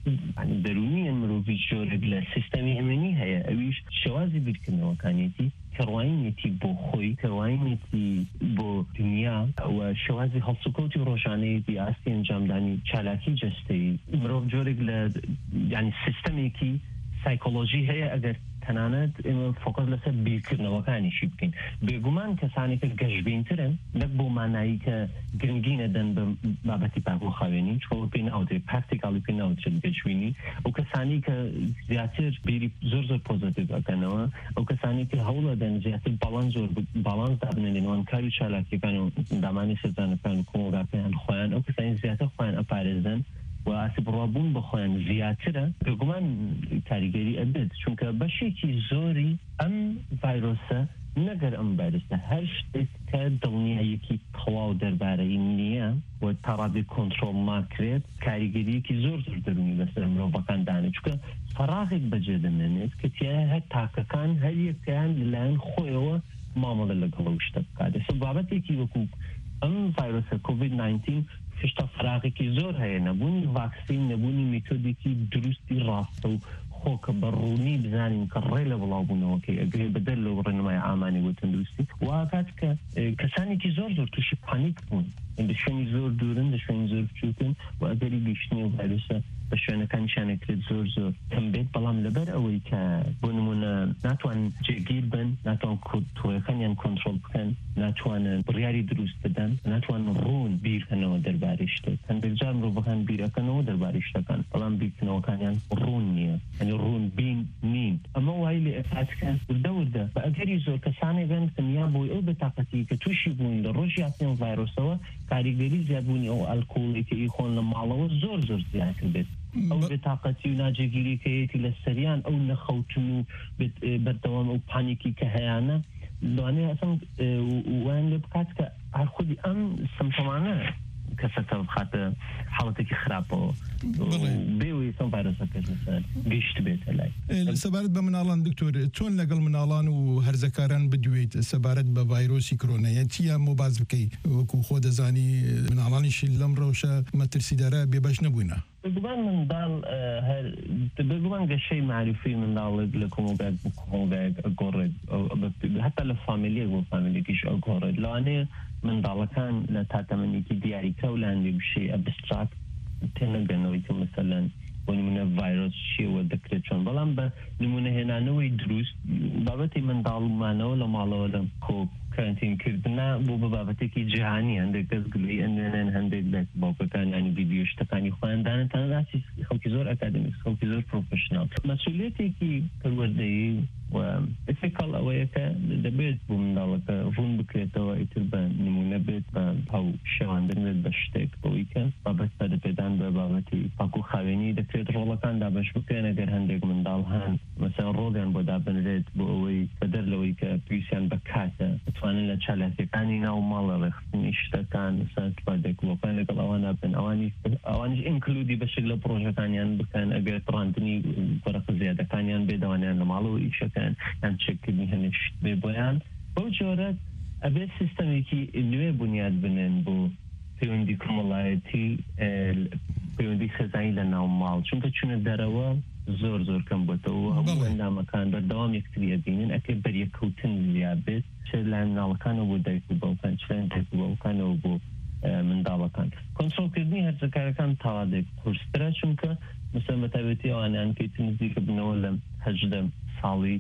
دەرونیان مرۆڤی جۆرێک لە سیستەمی ئیمونی هەیە ئەویش شێوازی بیرکردنەوەکانیەتی کەڕواینێتی بۆ خۆی کەڕواینێتی بۆ دنیا و شێوازی هەڵسوکەوتی ڕۆژانەیەتی ئاستی ئەنجامدانی چالاکی جەستەیی مرۆڤ جۆرێک لە ینی سیستەمێکی سایکۆلۆژی هەیە ئەگەر تەنانەت ئێمە فۆکەس لەسەر بیرکردنەوەکانیشی بکەین بێگومان کەسانی کە گەشتبینترن لەک بۆ مانایی کە گرنگی نەدەن بە بابەتی پاکوخاوێنی چۆ پێ ناوترێت پراکتیکاڵی پێ ناوترێت گەشتبینی ئەو کەسانی کە زیاتر بیری زۆر زۆر پۆزیتیڤ ئەکەنەوە ئەو کەسانی کە هەوڵە دەن زیاتر باڵانس زۆر باڵانس دابنێنەوە کاری چالاکیەکان و دامانی سەرجانەکان و کۆمەڵگاکەیان خۆیان ئەو کەسانی زیاتر خۆیان ئەپارێزن و ئاسیب ڕابوون بە خۆیان زیاترە بێگومان کاریگەری ئەبێت چونکە بەشێکی زۆری ئەم ڤایرۆسە نەگەر ئەم ڤایرۆسە هەر شتێک کە دڵنیایەکی تەواو دەربارەی نییە و تا ڕادێ کۆنتڕۆڵ ناکرێت کاریگەریەکی زۆر زۆر دەرونی لەسەر مرۆڤەکان دانێت چونکە فەراغێک بەجێ دەمێنێت کە تیایە هەر تاکەکان هەر یەکیان لەلایەن خۆیەوە مامەڵە لەگەڵ شتە بکات دەسە بابەتێکی وەکو ئەم ڤایرۆسە کۆڤید ناینتین هێشتا فراغێکی زۆر هەیە نەبوونی ڤاکسین نەبوونی میتۆدێکی دروستی ڕاستە و خۆکە بەڕوونی بزانین کە ڕێ لە بڵاوبوونەوەکەی ئەگرێ بەدەر لەو ڕێنمای ئامانی بۆ تەندروستی واکات کە کەسانێکی زۆر زۆر تووشی پانیک بوون لە شوێنی زۆر دوورن لە شوێنی زۆر بچووکن و ئەگەری گەیشتنی و ڤایرۆسە بە شوێنەکانیشانەکرێت زۆر زۆر کەم بێت بەڵام لەبەر ئەوەی کە بۆ نمونە ناتوان جێگیر بن ناتوان تۆیەکانیان کۆنتڕۆڵ بکەن ناتوانن بڕیاری دروست بدەن ناتوان ڕوون بیرکەنەوە دەربارەی شتێک هەندێک جار مرۆڤەکان بیرەکەنەوە دەربارەی شتەکان بەڵام بیرکردنەوەکانیان ڕوون نییە یعنی ڕوون بین نین ئەمە وای لێ ئەفاتکە وردە وردە بە ئەگەری زۆر کەسانێک بن کەنیا بۆی ئەو بەتاقەتی کە تووشی بوون لە ڕۆژی یاسین ڤایرۆسەوە کاریگەری زیادبوونی ئەو ئەلکۆڵێکی خۆن لە ماڵەوە زۆر زۆر زیاتر بێت ئەو بێتاقەتی و ناجێگیریکەیەتی لە سەریان ئەو نەخەوتن و بەردەوام ئەو پانیکی کە هەیەانە لەوانەیە ئەسم ویان لێ بکات کە هەر خودی ئەم سمتۆمانە کەسەکە بخاتە حاڵەتێکی خراپەوە بێوەی ئەم ڤایرۆسەکە گەیشت بێتە لای سەبارەت بە مناڵان دکتۆر چۆن لەگەڵ مناڵان و هەرزەکاران بدوێت سەبارەت بە ڤایرۆسی کۆرۆنایە چیە مۆباز بکەی وەکو خۆ دەزانی مناڵانیشی لەم ڕەوشە مەترسیدارە بێبەش نەبووینە بگومان منداڵ بگومان گەشەی معروفی منداڵێک لە کۆمەڵگەیەک بۆ کۆمەڵگەیەک ئەگۆڕێت هەتا لە فامیلیەک بۆ فامیلێکیش ئەگۆڕێت لەوانەیە منداڵەکان لە تاتەمەنێکی دیاریکە و لاندێ بشەی ئەبستراکت تێنەگەنەوەی کە مەسەلەن بۆ نمونە ڤایرۆس چیەوە دەکرێت چۆن بەڵام بە نمونە هێنانەوەی دروست بابەتی منداڵمانەوە لە ماڵەوە لەم کۆپ کارنتینکردنا بۆ بە بابەتێکی جیهانی هەندێک کەس گلوی ئەنوێنن هەندێک لە باوکەکانیانی ڤیدیۆ شتەکانی خۆیاندانن تەنانەتی خەڵکی زۆر ئەکادمیک خەڵکی زۆر پرۆفشناڵ مەسئولیەتێکی پەروەردەیی و ئفێکاڵ ئەوەیە کە دەبێت بۆ منداڵەکە ڕوون بکرێتەوە ئیتر بە نمونە بێت بە هەو شێواندن بێت بە شتێک بەوەی کە بابەت دەپێدان بە بابەتی پاکوخاوێنی دەکرێت ڕۆڵەکان دابەش بکەن ئەگەر هەندێک منداڵ هەن مەسەڵەن ڕۆڵیان بۆ دابنرێت بۆ ئەوەی بەدەر لەوەی کە پێویستیان بەکاتە توانن لە چالاکیەکانی ناو ماڵە ڕێخستنی شتەکان سەرکوان لەگەڵ ئەوانە بن ئەوانی ئەوانش ئینکلودی بەشێک لە پرۆژەکانیان بکەن ئەگەر ڕاندنی وەرەق زیادەکانیان بێدەوانیان لە ماڵەوە ئیشەکان یان چێککردنی هەنێک شت بێ بۆیان بەو جۆرە ئەبێت سیستەمێکی نوێ بنیاد بنێن بۆ پەیوەندی کۆمەڵایەتی پەیوەندی خێزانی لە ناو ماڵ چونکە چونە دەرەوە زۆر زۆر کەم بۆتەوە هەموو ئەندامەکان بەردەوام یەکتری ئەبینن ئەکە بەریەکەوتن زیاد بێت چ لە ناڵەکانەوە بۆ دایک و باوکان چ لەن دایک و باوکانەوە بۆ منداڵەکان کۆنتڕۆڵکردنی هەرزەکارەکان تاوادێک قورسترە چونکە مثل بەتابەتی ئەوانیان کەیت نزیکە بنەوە لە هەژدە ساڵی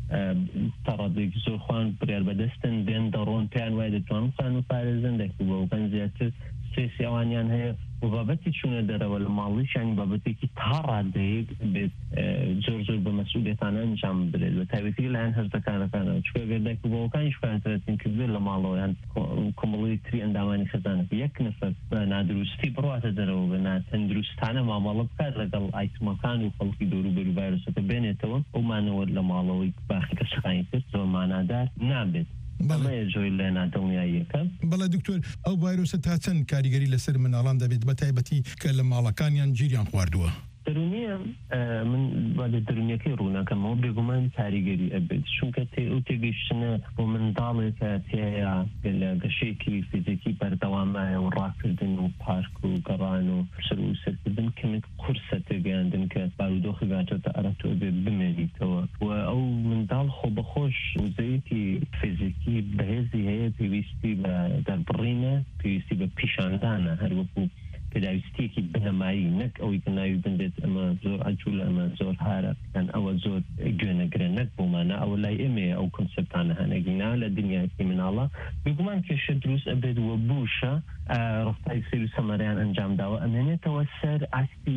تاڕادێک زۆر خوان بڕیار بەدەستن بێن دەڕۆن پێیان وای دەتوان بخوان و پارێزن دایک و باوکان زیاتر سترێسی ئەوانیان هەیە و بابەتی چوونە دەرەوە لە ماڵیشانی بابەتێکی تا ڕادەیەک بێت زۆر زۆر بە مەسئولیەتانە ئەنجام بدرێت بە تایبەتی لایەن هەرزەکانەکانەوە چونکە ئەگەر دایک و باوکانیش خۆیان کردێت لە ماڵەوەیان کۆمەڵی تری ئەندامانی خەزانەکە یەک نەفەر بە نادروستی بڕاتە دەرەوە بە ناتەندروستانە مامەڵە بکات لەگەڵ ئایتمەکان و خەڵکی دەوروبەر و ڤایرۆسەکە بێنێتەوە ئەومانەوە لە ماڵەوەی باخی کەسەکانی کرد زۆر مانادار نابێت جۆی لە نادڵنیاییەکە بەڵێ دکتۆر ئەو ڤایرۆسە تا چەند کاریگەری لەسەر مناڵان دەبێت بە تایبەتی کە لە ماڵەکانیان گیریان خواردووە دەرونیە من لە دەرونیەکەی ڕوونەکەمەوە بێگومان کاریگەری ئەبێت چونکە تێ ئەو تێگەیشتنە بۆ منداڵێکە تێیە لە گەشەیەکی فیزیکی بەردەوامایە و ڕاکردن و پارک و گەڕان و سەر و سەرکردن کەمێک قورسە تێگەیاندن کە بارودۆخی باتێتە ئەرەتۆ بێت بمێنیتەوە و ئەو منداڵ خۆ بەخۆش وزەیەکی فیزیکی بەهێزی هەیە پێویستی بە دەربڕینە پێویستی بە پیشاندانە هەروەکو پێداویستیەکی بنەمایی نەک ئەوەی کە ناوی بندێت ئەمە زۆر ئەجوول ئەمە زۆر هارە یان ئەوە زۆر گوێنەگرە نەک بۆمانە ئەوە لای ئێمێ ئەو کۆنسپتانە هەنەگینا لە دنیاکی مناڵە بێگومان کێشە دروست ئەبێت وە بوشە ڕفتاری سەیر و سەمەرەیان ئەنجام داوە ئەمێنێتەوە سەر ئاستی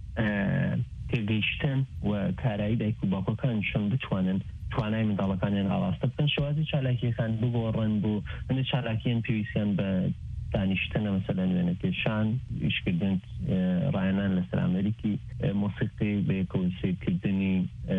تێگەیشتن و کارایی دایک و باوکەکانشان بتوانن توانای منداڵەکانیان ئاواستە بکەن شێوازی چالاکیەکان بگۆڕن بۆ هەندێک چالاکیان پێویستیان بە دانیشتنە مەسەلەن وێنە پێشان ئیشکردن ڕایانان لەسەر ئەمریکی مۆسیقی بەیەکەوە سیرکردنی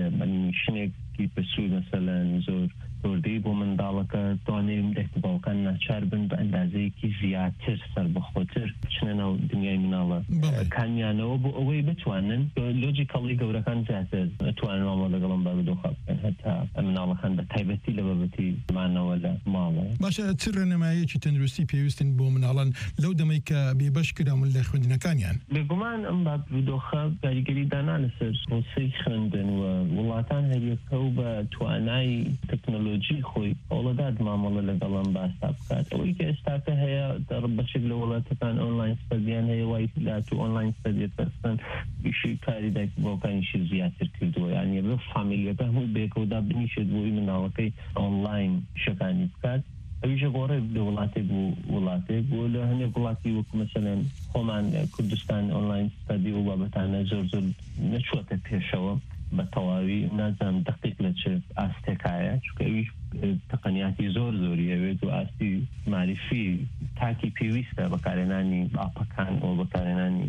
شنێکی پەسوود مەسەلەن زۆر زۆردەی بۆ منداڵەکە توانێت دایک و باوکان ناچار بن بە ئەندازەیەکی زیاتر سەربەخۆتر بچنە ناو دنیای مناڵە کامیانەوە بۆ ئەوەی بتوانن لۆجیکەڵی گەورەکان زیاتر ئەتوانن ماڵە لەگەڵم بابدۆخە بکەن هەتا مناڵەکان بە تایبەتی لە بابەتی مانەوە لە ماڵە باشە چ ڕێنەماییەکی تەندروستی پێویستن بۆ مناڵان لەو دەمەی کە بێبەش کرامن لە خوێندنەکانیان بێگومان ئەم بابدۆخە کاریگەری دانا لەسەر ڕۆسەی خوێندن و وڵاتان هەریەکە و بە توانای تەکنۆلۆژی خۆی ئەوڵەداد مامەڵە لەگەڵم باستا بکات ئەوەی کە ئێستاکە هەیە بەشێک لە وڵاتەکان ئۆنلاین سپەدیان هەیە وای لات و ئۆنلاین سپەدیێت بەستن ئیشی کاری دایک باوکانیشی زیاتر کردووە یعنی بە فامیلیەکە هەموو بێکەوەدا بنیشێت بۆی مناڵەکەی ئۆنلاین شەکانی بکات ئەویشە گۆڕێ لە وڵاتێک بوو وڵاتێک بوو لە هەندێک وڵاتی وەکو مەسەلەن خۆمان کوردستان ئۆنلاین سپەدی و بابەتانە زۆر زۆر نەچووەتە پێشەوە بە تەواوی نازانم دقیق لە چ ئاستێکایە چونکە ئەویش تەقەنیاتی زۆر زۆری ئەوێت و ئاستی معرفی تاکی پێویستە بەکارهێنانی ئاپەکان و بەکارهێنانی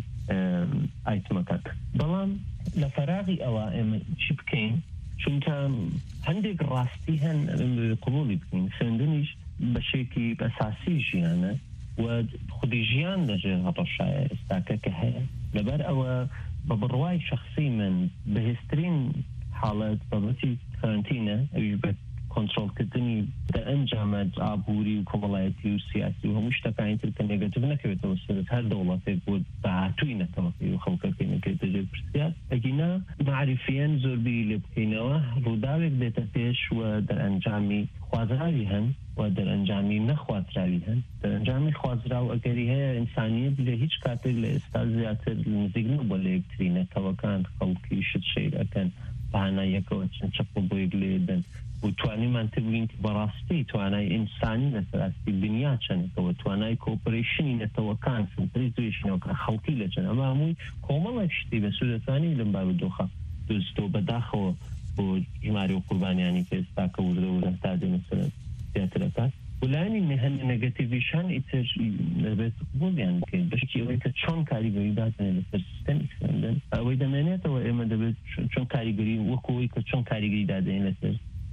ئایتمەکان بەڵام لە فەراغی ئەوە ئێمە چی بکەین چونکە هەندێک ڕاستی هەن قبوڵی بکەین خوێندنیش بەشێکی ئەساسی ژیانە و خودی ژیان لەژێر هەڕەشایە ئێستاکە کە هەیە لەبەر ئەوە بە بڕوای شخصی من بەهێزترین حاڵەت بەبەتی کارنتینە ئەویش بە کۆنترۆڵکردنی ئەنجامەت ئابووری و کۆمەڵایەتی و سیاسی و هەموو شتەکانی تر کە نێگەتیڤ نەکەوێتەوە سەرەت هەر دەوڵاتێک بۆ داهاتووی نەتەوەقی و خەڵکەکەی نەکرێتە ژێر پرسیار ئەگینا معرفیان زۆربەی لێ بکەینەوە ڕووداوێک دێتە پێش و دەرئەنجامی خوازراوی هەن و دەرئەنجامی نەخوازراوی هەن دەرئەنجامی خوازراو ئەگەری هەیە ئینسانیەت لە هیچ کاتێک لە ئێستا زیاتر نزیک نەبووە لە یەکتری نەتەوەکان خەڵکی شت شەیر ئەکەن بەهانایەکەوە چەند چەق بۆ یەک لێدەن و توانیمان تبووین کە بەڕاستی توانای ئینسانی لەسەراستی دنیا چەندەوە توانای کۆپەرێشنی نەتەوەکان سنتریزیشنەوەکە خەڵکی لە چەند ئەمە هەمووی کۆمەڵێک شتی بە سوودەتوانی لەم بابدۆخە دۆستەوە بەداخەوە بۆ ژماری و قوربانیانی کە ئێستاکە وردە و هەتا دێمەسەرەت زیاترەکات ولانی نهن نگاتیویشان ایتر لباس بودن که بشکی اوی که چون کاریگری دادن لسر سیستم ایستندن اوی دمانیت و اما دبست چون کاریگری وکوی که چون کاریگری دادن لسر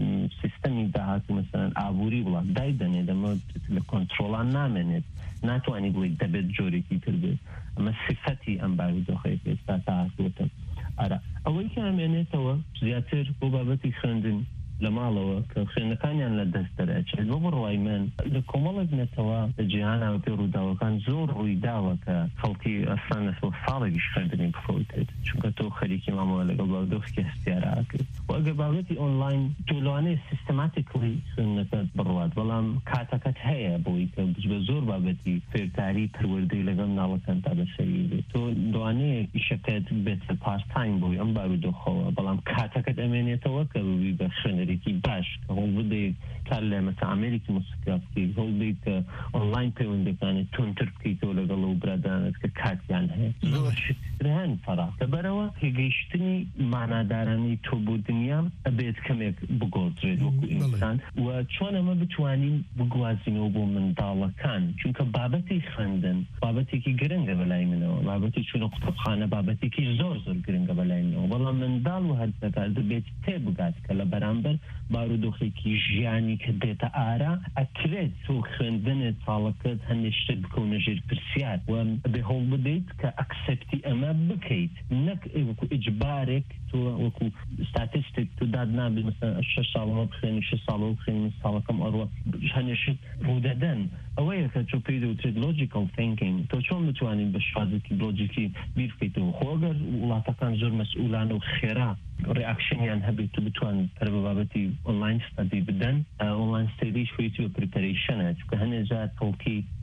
سیستمی دهات مثلا عبوری ولا دایدن دم لکنترلان نامنت ناتوانی بوید دبست جوری کی تربیت اما صفتی ام باید دخیل استعداد بودن آره اوی که امانیت و زیاتر بابتی خندن لەماڵەوە کە خوێندەکانیان لە دەست دەرەچێت بۆ بڕوای من لە کۆمەڵێک نێتەوە لە جیهانەوە پێ ڕووداوەکان زۆر ڕووی داوە کە خەڵکی ئەسان لە ساڵێکیش خوێندنی بخۆیتێت چونکە تۆ خەریکی مامەوە لەگەڵ باودۆخی هەستیارەکرد و ئەگەر بابەتی ئۆنلاین تۆ لەوانەیە سیستەماتیکلی خوێندنەکەت بڕوات بەڵام کاتەکەت هەیە بۆی کە بە زۆر بابەتی فێرکاری پەروەردەی لەگەڵ ناڵەکان تا بەسەری بێت تۆ لەوانەیە ئیشەکەت بێتە پارتایم بۆی ئەم بارودۆخەوە بەڵام کاتەکەت ئەمێنێتەوە کە ببی بە خوێنەری کی باش که هول بده کل مثل امریکی موسیقیات کی هول بده آنلاین پیوند کنه تونتر کی تو لگلو برادران که کاتیان هست زورش رهن فرق برای هیچنی معنادارانی تو بودنیم ابد کمی بگذرد و انسان و چون ما بتوانیم بگوازیم و بومن دالکان چون که بابتی خندن بابتی کی گرنگ بالای منه بابتی چون خانه بابتی کی زور زور گرنگ بالای منه ولی من دال و هر دکار بیت تبگات کلا برامبر بارودۆخێکی ژیانی کە دێتە ئارا ئەکرێت تۆ خوێندنت ساڵەکەت هەندێشتت بکەونە ژێر پرسیار و بێ هەوڵ بدەیت کە ئەکسەپتی ئەمە بکەیت نەک وەکو ئیجبارێک تۆ وەکو ستاتیستێک تو داد نابێت مەسەڵەن شەش ساڵەمە بخوێنی شەش ساڵەوە بخوێنی ساڵەکەم ئەڕوە هەندێشت ڕوودەدەن ئەوەیە کە تۆ پێی دەوترێت لۆجیکەڵ تینکینگ تۆ چۆن بتوانیت بە شوازێکی لۆجیکی بیر بکەیتەوە خۆ ئەگەر وڵاتەکان زۆر مەسئولانە و خێرا ریاکشنیان هەبێت تو بتوان پەر بە بابەتی ئۆنلاین ستادی بدەن ئۆنلاین ستادیش خۆیەتی بە پریپەرەیشنە چونکە هەندێک جار خەڵکی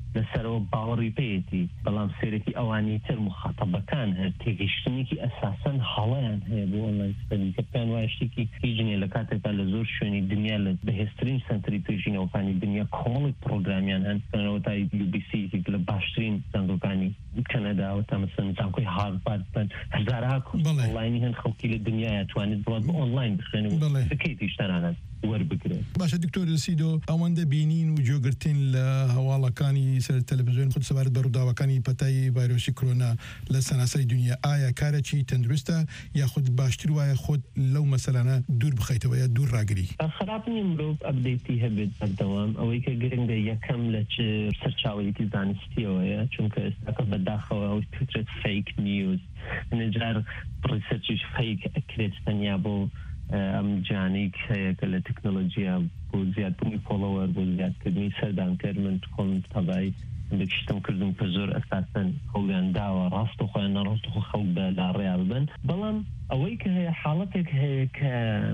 لەسەرەوە باوەڕی پێیەتی بەڵام سێرەکی ئەوانی تر مخاتەبەکان هەر تێگەیشتنێکی ئەساسەن هەڵەیان هەیە بۆ ئۆنلاین سپەندی کە پێیان وایە شتێکی هیچنێ لە کاتێکدا لە زۆر شوێنی دنیا لە بەهێزترین سنتری توێژینەوەکانی دنیا کۆمەڵی پرۆگرامیان هەن کەنەوە تا یو بی سی لە باشترین زەندۆکانی کەنەداوە تا مەسەن زانکۆی هارڤارد بن هەزارها ئۆنلاینی هەن خەڵکی لە دنیای توانێت بڵات بە ئۆنلاین بخوێنن و بکەیتی شتانانە وەربگرێت. باشە دکتۆر سیدۆ ئەوەندە بینین و جۆگرتن لە هەواڵەکانی سەر تەلەڤیزیۆن خود سەبارەت بە ڕووداوەکانی پەتای ڤایرۆسی کۆرۆنا لە سەراسەری دنیا ئایا کارێکی تەندروستە یاخود باشتر وایە خۆت لەو مەسەلانە دوور بخەیتەوە یا دوور ڕاگری؟ خراپ نیە مرۆڤ ئەپدەیتی هەبێت بەردەوام ئەوەی کە گرنگە یەکەم لە چ سەرچاوەیەکی زانستیەوەیە چونکە ئێستاکە بەداخەوە ئەو توترێت فیک نیوز نەجار ڕیسەرچیش فیک ئەکرێت تەنیا بۆ ئەم جانەی هەیە کە لە تەکنۆلۆژیا بۆ زیادبوونی فۆڵۆوەر بۆ زیادکردنی سەردانکەر من خۆم تەبای بکشتم کردم کە زۆر ئەساسەن هەوڵیان داوە ڕاست و خۆیان نەڕاست و خەڵک بە لاڕێیا ببن بەڵام ئەوەی کە هەیە حاڵەتێک هەیە کە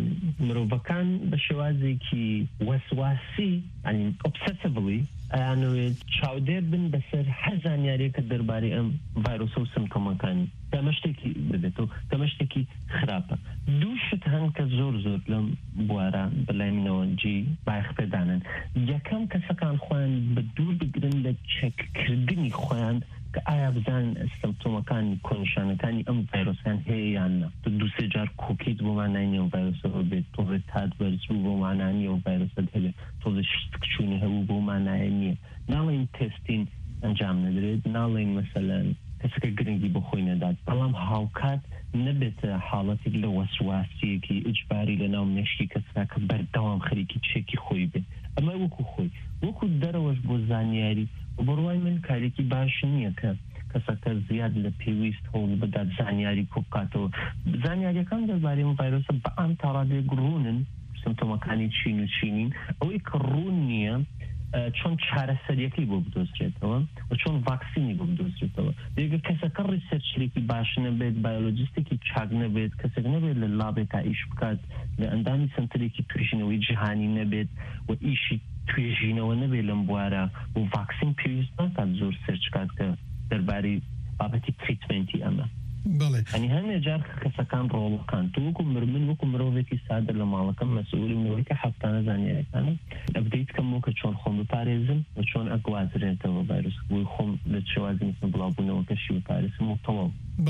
مرۆڤەکان بە شێوازێکی وەسواسی ئەنی ئۆبسەسیڤلی ئەیانەوێت چاودێر بن بەسەر هەر زانیاریەکە دەربارەی ئەم ڤایرۆسە و سیمپتۆمەکانی دەمە شتێکی ببێتەوە دەمە شتێکی خراپە. دوو شت هەن کە زۆر زۆر لەم بوارە بەلای منەوە جی بایخ پێدانن. یەکەم کەسەکان خۆیان بە دوور بگرن لە چەککردنی خۆیان کە ئایا بزان سیمپتۆمەکانی کۆنیشانەکانی ئەم ڤایرۆسیان هەیە یان نە. دوو سێ جار کۆکیت بۆ مانای ئەم ڤایرۆسەوە بێت تۆزێ تات بەرزبوو بۆ مانانی ئەم ڤایرۆسەت هەبێت تۆزێ شتکچوونی هەبوو بۆ مانایە نییە. ناڵێن تێستین ئەنجام نەدرێت ناڵێن مەسەلەن کەسەکە گرنگی بۆ خۆی نەدات بەڵام هاوکات نەبێتە حاڵەتێک لە وەسواسیەکی ئیجباری لە ناو مێشکی کەسا کە بەردەوام خەریکی چێکی خۆی بێت. ئەمە وەکو خۆی وەکو دەرەوەش بۆ زانیاری بڕوای من کارێکی باش نییە کە کەسەکە زیاد لە پێویست هەوڵ بدات زانیاری کۆ بکاتەوە. زانیاریەکان دەربارەی ئەم ڤایرۆسە بە ئەم تاڕادێک ڕوونن سیمپتۆمەکانی چین و چینین ئەوەی کە ڕوون نییە چۆن چارەسەریەکەی بۆ بدۆزرێتەوە و چۆن ڤاکسینی بۆ بدۆزرێتەوە. دەیگە کەسەکە ڕیسەرچێکی باش نەبێت بایۆلۆجیستێکی چاک نەبێت کەسێک نەبێت لە لابێت تا ئیش بکات لە ئەندامی سنتەرێکی توێژینەوەی جیهانی نەبێت و ئیشی توێژینەوە نەبێت لەم بوارە و ڤاکسین پێویست ناکات زۆر سەرچ کات کە دەربارەی بابەتی تریتمنتی ئەمە. ئەنی هەمێ جار کەسەکان ڕۆڵەکان تو وەکو مرمن وەکو مرۆڤێکی سادە لە ماڵەکەم مەسئولی مرۆڤێکە هەفتانە زانیاریەکانە ئەپدەیت کەم وەکە چۆن خۆم بپارێزم و چۆن ئەگوازرێتەوە ڤایرۆس بۆی خۆم لە شێوازی مثل بڵاوبوونەوەکەشی بپارێزم و تەواو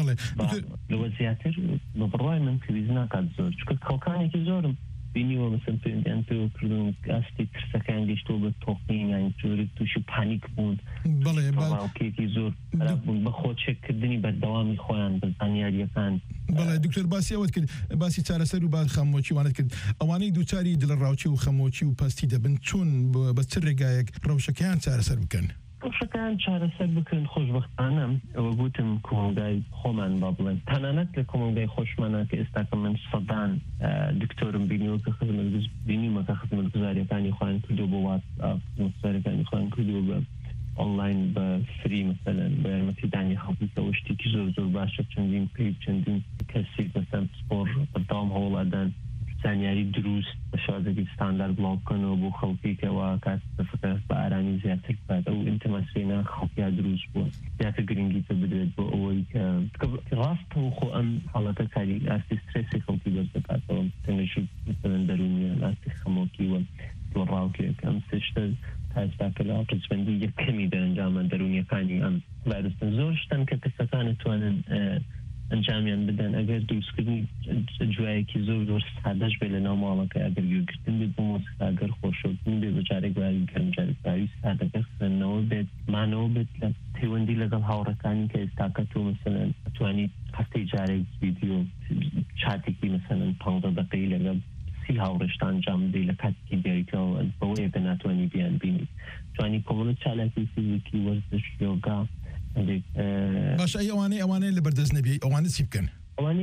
لەوە زیاتر بە بڕوای من پێویست ناکات زۆر چونکە خەڵکانێکی زۆرم بینیوە مەسەن پێیان پێوە کردن ئاستی ترسەکان گەیشتەوە بە تۆقین یانی تووری تووشی پانیک بوون بەڵێکێکی زۆر بوون بە خۆچێککردنی بەردەوامی خۆیان بە زانیاریەکان. بەڵێ دکتۆر باسی ئەوەت کرد باسی چارەسەر و با خەمۆکی وانت کرد ئەوانەی دووچاری دڵڕاوچی و خەمۆکی و پەستی دەبن چۆن بە چ ڕێگایەک ڕەوشەکەیان چارەسەر بکەن؟ ڕەوشەکان چارەسەر بکەن خۆشبەختانە ئەوە گوتم کۆمەلگای خۆمان با بڵێن تەنانەت لە کۆمەلگای خۆشمانە کە ئێستاکە من سەدان دکتۆرم بینیوە کە خزمەت بینیمەکە خزمەتگوزاریەکانی خۆیان کردو بۆ واتساپ مستەرەکانی خۆیان کردو بە ئۆنلاین بە فری مەسەلەن بە یارمەتیدانی خەڵکیەوە شتێکی زۆر زۆر باشە چەندین پێی چەندین کەسێک مەسەن سپۆر بەردەوام هەوڵەدەن زانیاری دروست بە شێوازێکی ستاندارد بڵاو بکەنەوە بۆ خەڵکی کەەوە کات دەفەکە بە ئارامی زیاتر بات ئەو ئینتەماسیێنە خەڵکیا دروست بووە زیاتر گرنگی تە بدرێت بۆ ئەوەی کە ڕاستەوە خۆ ئەم حاڵەتە کاری ئاستی سترێسی خەڵکی بەرز دەکاتەوە تەنگەشی مثلەن دەرونیە ئاستی خەمۆکی وە ڕاوکێک ئەم سێشتە تاستا کە لە ئاڵقسبەندی یەکەمی دەرەنجامە دەرونیەکانی ئەم ڤایرۆسن زۆر شتن کە کەسەکان دەتوانن ئەنجامیان بدەن ئەگەر دروستکردنی جوایەکی زۆر زۆر سادەش بێت لە ناو ماڵەکە ئەگەر گوێگرتن بێت بۆ مۆسیقاگەر خۆشەوتن بێت بە جارێک واری گەرم جارێک باوی سادەگەر خوێندنەوە بێت مانەوە بێت لە پەیوەندی لەگەڵ هاوڕەکانی کە ئێستاکە تۆ مەسەلەن ئەتوانی هەفتەی جارێک ڤیدیۆ چاتێکی مەسەلەن پانزدە دەقەی لەگەڵ سی هاوڕێشتان انجام بدەیت لە کاتێکی دیاریکەوە بەوەیە کە ناتوانانی بیان بینیت توانی کۆمەڵە چالاکی فیزیکی وەرزش یۆگا باش ئەوانەی ئەوانەیە لە بەردەست نەبی ئەوانە چی بکەن؟ ئەوانەی ئەمە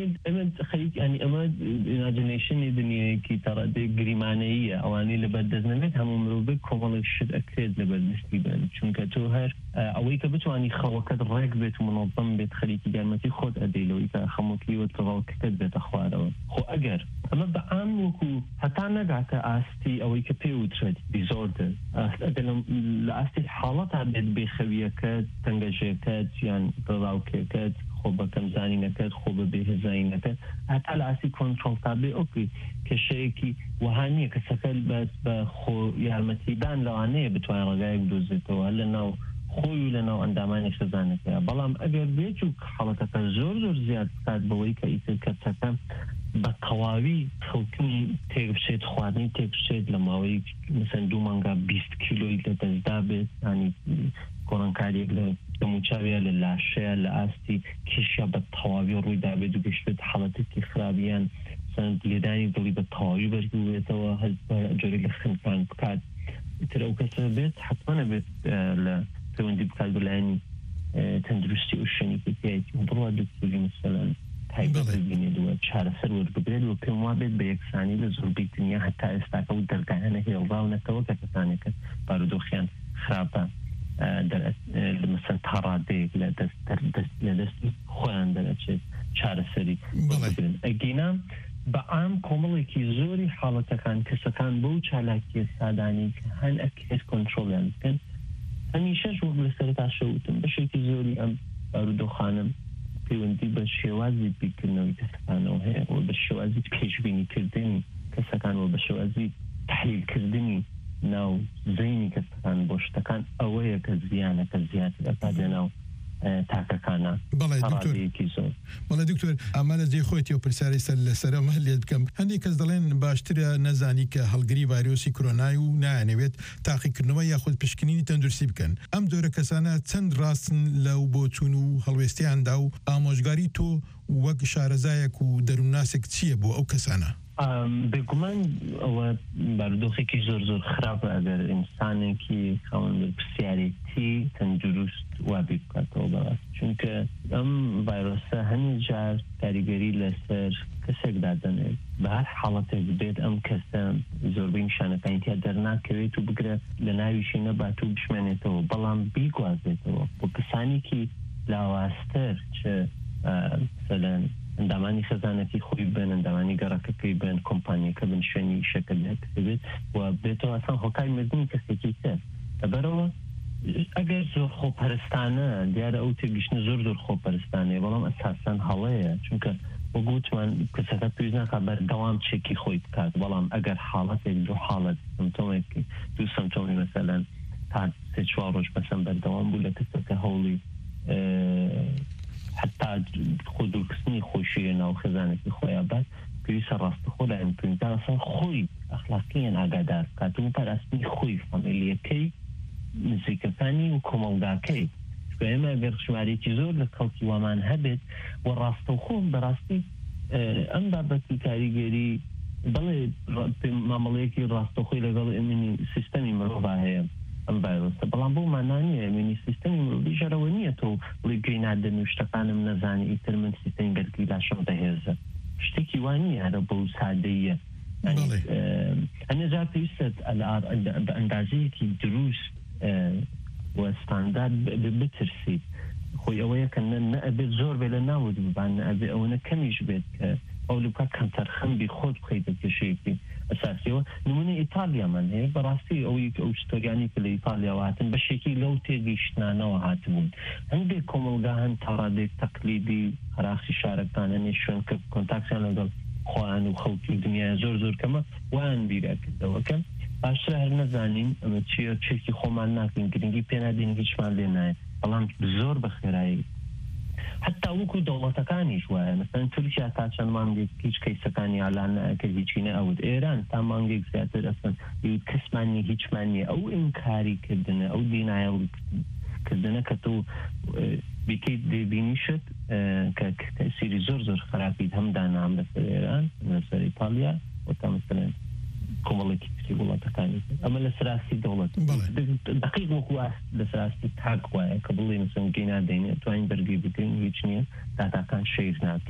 خەریک ینی ئەمە ئیماجینیشنی دنیایەکی تەڕەدێک گریمانەییە ئەوانەی لەبەردەست هەموو مرۆڤ کۆمەڵێک شت ئەکرێت لەبەردەستی بن چونکە تۆ هەر ئەوەی کە بتوانی خەوەکەت ڕێک بێت و منۆڵم بێت خەریکی گارمەتی خۆت ئەدەیلەوەی کە خەمۆکیوە تەواوکەکەت بێتە خوارەوە خۆ ئەگەر ئەمە بە ئام وەکو هەتا نەگاتە ئاستی ئەوەی کە پێ وترێت دیزۆردر ئەگەر لە ئاستی حاڵەتا بێت بێخەویەکەت تەنگەژێکەت یان ڕاوکێکەت خۆ بە کەمزانینەکەت خۆ بە بێهێزانینەکەت هەتا لە ئاستی کۆنتڕۆڵ تا بێ ئۆکی کێشەیەکی وهانیە کەسەکە بەس بە خۆ یارمەتیدان لەوانەیە بتوانێت ڕێگایەک دۆزێتەوە لە ناو خۆی و لە ناو ئەندامانی خزانەکەیە بەڵام ئەگەر بێت و حاڵەتەکە زۆر زۆر زیاد بکات بەوەی کە ئیتر کەسەکە بە تەواوی خەوتنی تێک بچێت خواردنی تێک بچێت لە ماوەی مثلا دوو مانگا بیست کیلۆی لە دەستدا بێت ینی گۆڕانکاریەک لە دەموچاویە لە لاشەیە لە ئاستی کیشە بە تەواوی ڕوویدا بێت و گەشتێت حاڵەتێکی خراپیان لێدانی دڵی بە تەواوی بەرگێتەوە هەست بە جۆرێک لە خنکان بکات ئیتر ئەو کەسە بێت حتمەنە بێت لە پەیوەندی بکات بەلایەنی تەندروستی و شوێنی پێیەتی بڕوا دکتۆری مەسەلەن تایبەتبینێتەوە چارەسەر وەربگرێت و پێم وا بێت بە یەکسانی لە زۆربەی دنیا هەتا ئێستاکە و دەرگایانە هێڵراونەتەوە کە کەسانێکە بارودۆخیان خراپە مثلا تا ڕادەیەک لە دەستی خۆیان دەرەچێت چارەسەری ئەگەینا بە عام کۆمەڵێکی زۆری حاڵەتەکان کەسەکان بەو چالاکیە سادانی کە هەن ئەکرێت کۆنتڕۆڵیان بکەن هەمیشەش وەک لە سەرتا شەوتم بەشێکی زۆری ئەم بارودۆخانم پەیوەندی بە شێوازی بیرکردنەوەی کەسەکانەوە هەیە و بە شێوازی پێشبینیکردنی کەسەکان و بە شێوازی تحلیلکردنی ناو زەینی کەسەکان بۆ شتەکان ئەوەیە کە زیانەکە زیاتر ئەپات لە ناو تاکەکانە بەڵێ زۆر بەڵێ دکتۆر ئەمە لە جێ خۆیەوە پرسیاری سەر لەسەرەمە لێت بکەم هەندێک کەس دەڵێن باشترە نەزانی کە هەڵگری ڤایرۆسی کۆرۆنای و نایانەوێت تاقیکردنەوە یاخود پشکنینی تەندروستی بکەن ئەم جۆرە کەسانە چەند ڕاستن لەو بۆچوون و هەڵوێستیاندا و ئامۆژگاری تۆ وەک شارەزایەک و دەروونناسێک چییە بۆ ئەو کەسانە؟ بێگومان ئەوە بارودۆخێکی زۆر زۆر خراپە ئەگەر ئینسانێکی خاوەن پرسیارەتی تەندروست وابی بکاتەوە بەڕاست چونکە ئەم ڤایرۆسە هەمی جار کاریگەری لەسەر کەسێکدا دەنێت بە هەر حاڵەتێک بێت ئەم کەسە زۆربەی نیشانەکانی تیا دەرناکەوێت و بگرێت لە ناویشی نەبات و بشمێنێتەوە بەڵام بیگوازێتەوە بۆ کەسانێکی لاواستر چه سەلەن ئەندامانی خەزانەتی خۆی بن ئەندامانی گەڕەکەکەی بن کۆمپانیەکە بن شوێنی شەکە بێت و بێتەوە ئەسان هۆکاری مردنی کەسێکی تر لەبەرەوە ئەگەر زۆر خۆپەرستانە دیارە ئەو تێگەشتنە زۆر زۆر خۆپەرستانەیە بەڵام ئەساسەن هەڵەیە چونکە وەگوتمان کەسەکە پێویست ناکات بەردەوام چێکی خۆی بکات بەڵام ئەگەر حاڵەتێک دوو حاڵەت سمتۆمێکی دوو سمتۆمی مەسەلەن تا سێ چوار ڕۆژ مەسەن بەردەوام بوو لە کەسەکە هەوڵی حتا خۆ دوورکردنی خۆشیە ناو خەزانێکی خۆیان بات پێویستە ڕاستەخۆ لە ئەمپینتاسان خۆی ئەخلاقیان ئاگادار بکات و پاراستنی خۆی فامیلیەکەی نزیکەکانی و کۆمەڵگاکەی ئێمە ئەگەر ژمارەیەکی زۆر لە خەڵکی وامان هەبێت و ڕاستەوخۆ بەڕاستی ئەم بابەتی کاریگەری بەڵێ مامەڵەیەکی ڕاستەخۆی لەگەڵ ئەمنی سیستەمی مرۆڤ هەیە ئەم ڤایرۆسە بەڵام بۆ مانانیە ئەمنی سیستەمی مرۆڤی ژەرەوە نییە تۆ بڵێ گوێی نادەن و شتەکانم نەزانی ئیتر من سیستەمی گەرگی لاشەم دەهێزە شتێکی وانی هەرە بۆ سادەیە هەنێجا پێویستە بە ئەندازەیەکی دروست و ستاندارد بترسیت خۆی ئەوەیە کە نەئەبێت زۆر بێ لە ناوت ببان نەئەبێ ئەوەنە کەمیش بێت کە ئەو لوکە کەمتەرخەمبی خۆت بخەیتە کێشەیەکی ئەساسیەوە نمونە ئیتالیامان هەیە بەڕاستی ئەوەی ئەو ستۆریانی کە لە ئیتالیا هاتن بەشێکی لەو تێگەیشتانەوە هاتبوون هەندێک کۆمەڵگا هەن تا ڕادێک تەقلیدی هەراسی شارەکانە نێ شوێن کە کۆنتاکتیان لەگەڵ خۆیان و خەڵکی دنیای زۆر زۆر کەمە وان بیرەکردەوەکە باشتر هەر نەزانین ئەمە چیە چێکی خۆمان ناکەین گرنگی پێ نادەین هیچمان لێ نایە بەڵام زۆر بە خێرایی حتا وەکو دەوڵەتەکانیش وایە مەسەلەن تورکیا تا چەند مانگێک هیچ کەیسەکانی ئالان نەکرد هیچی نەئەوت ئێران تا مانگێک زیاتر ئەسن کەسمانی هیچمانیە ئەو ئینکاریکردنە ئەو دینایەڵکردنە کە تۆ بکەیت دەبینیشت کە تەسیری زۆر زۆر خراپیت هەم دانام لەسەر ئێران لەسەر ئیتالیا و تا مەسەلەن کۆمەڵێکی پرسی وڵاتەکانی ئەمە لە سراستی دەوڵەت دقیق وەکو لە سراستی تاک وایە کە بڵێ مەسەلەن گەی نادەینێت توانین بەرگری بکەین هیچ نییە داتاکان شەیر ناکەین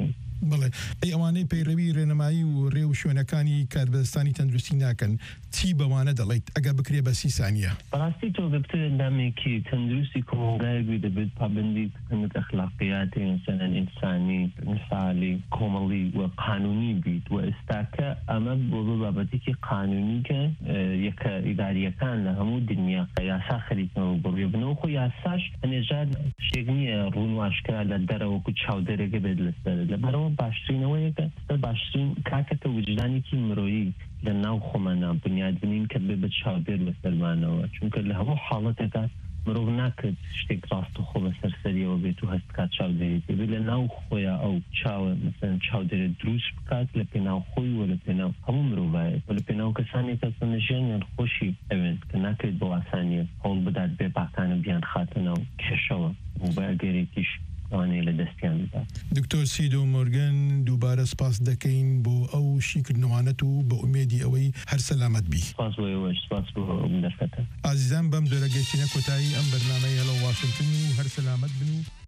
بڵێ ئەی ئەوانەی پەیڕەوی ڕێنەمایی و ڕێ و شوێنەکانی کاربەستانی تەندروستی ناکەن چی بەوانە دەڵێیت ئەگە بکرێ بە سی سانیە بەڕاستی تۆ گفتە ئەندامێکی تەندروستی کۆمەلگایەکی دەبێت پابندی بکەنت ئەخلاقیاتی مەسەلەن ئینسانی مثالی کۆمەڵی و قانونی بیت و ئێستاکە ئەمە بۆ بابەتێکی قانونیکە یەکە ئیداریەکان لە هەموو دنیا یاسا خەریکەوە بڕێ بنەوە خۆ یاساش هەنێژاد شتێک نییە ڕوون و ئاشکرا لە دەرەوەکو چاودێرەکە بێت لەسەر لەبەرەوە باشترینەوەیەکە باشترین کاکەکە وجدانێکی مرۆیی لە ناو خۆمانە بنیادبنین کە بێ بە چاودێر لەسەرمانەوە چونکە لە هەموو حاڵەتێکە مرۆڤ ناکرد شتێک ڕاست و خۆ بەسەرسەریەوە بێت و هەست کات چاودێری بێ لە ناو خۆیان ئەو چاوە مەسەلەن چاودێرە دروست بکات لە پێناو خۆی و لە پێناو هەموو مرۆڤایە و لە پێناو کەسانی کەسە ژیانیان خۆشی ئەوێن کە ناکرێت بە ئاسانیە هەوڵ بدات بێ باکانە بیان خاتە ناو کێشەوە و بە ئەگەرێکیش ئەوانەیە لە دەستیان بدات. دکتۆر سیدۆ مۆرگەن دووبارە سپاس دەکەین بۆ ئەو شیکردنەوانەت و بە ئومێدی ئەوەی هەر سەلامەت بی. سپاس بۆ ئێوەش سپاس بۆ دەرفەتە. ئازیزان بەم جۆرە گەیشتنە کۆتایی ئەم بەرنامەی هەڵە واشنگتن و هەر سەلامەت بن و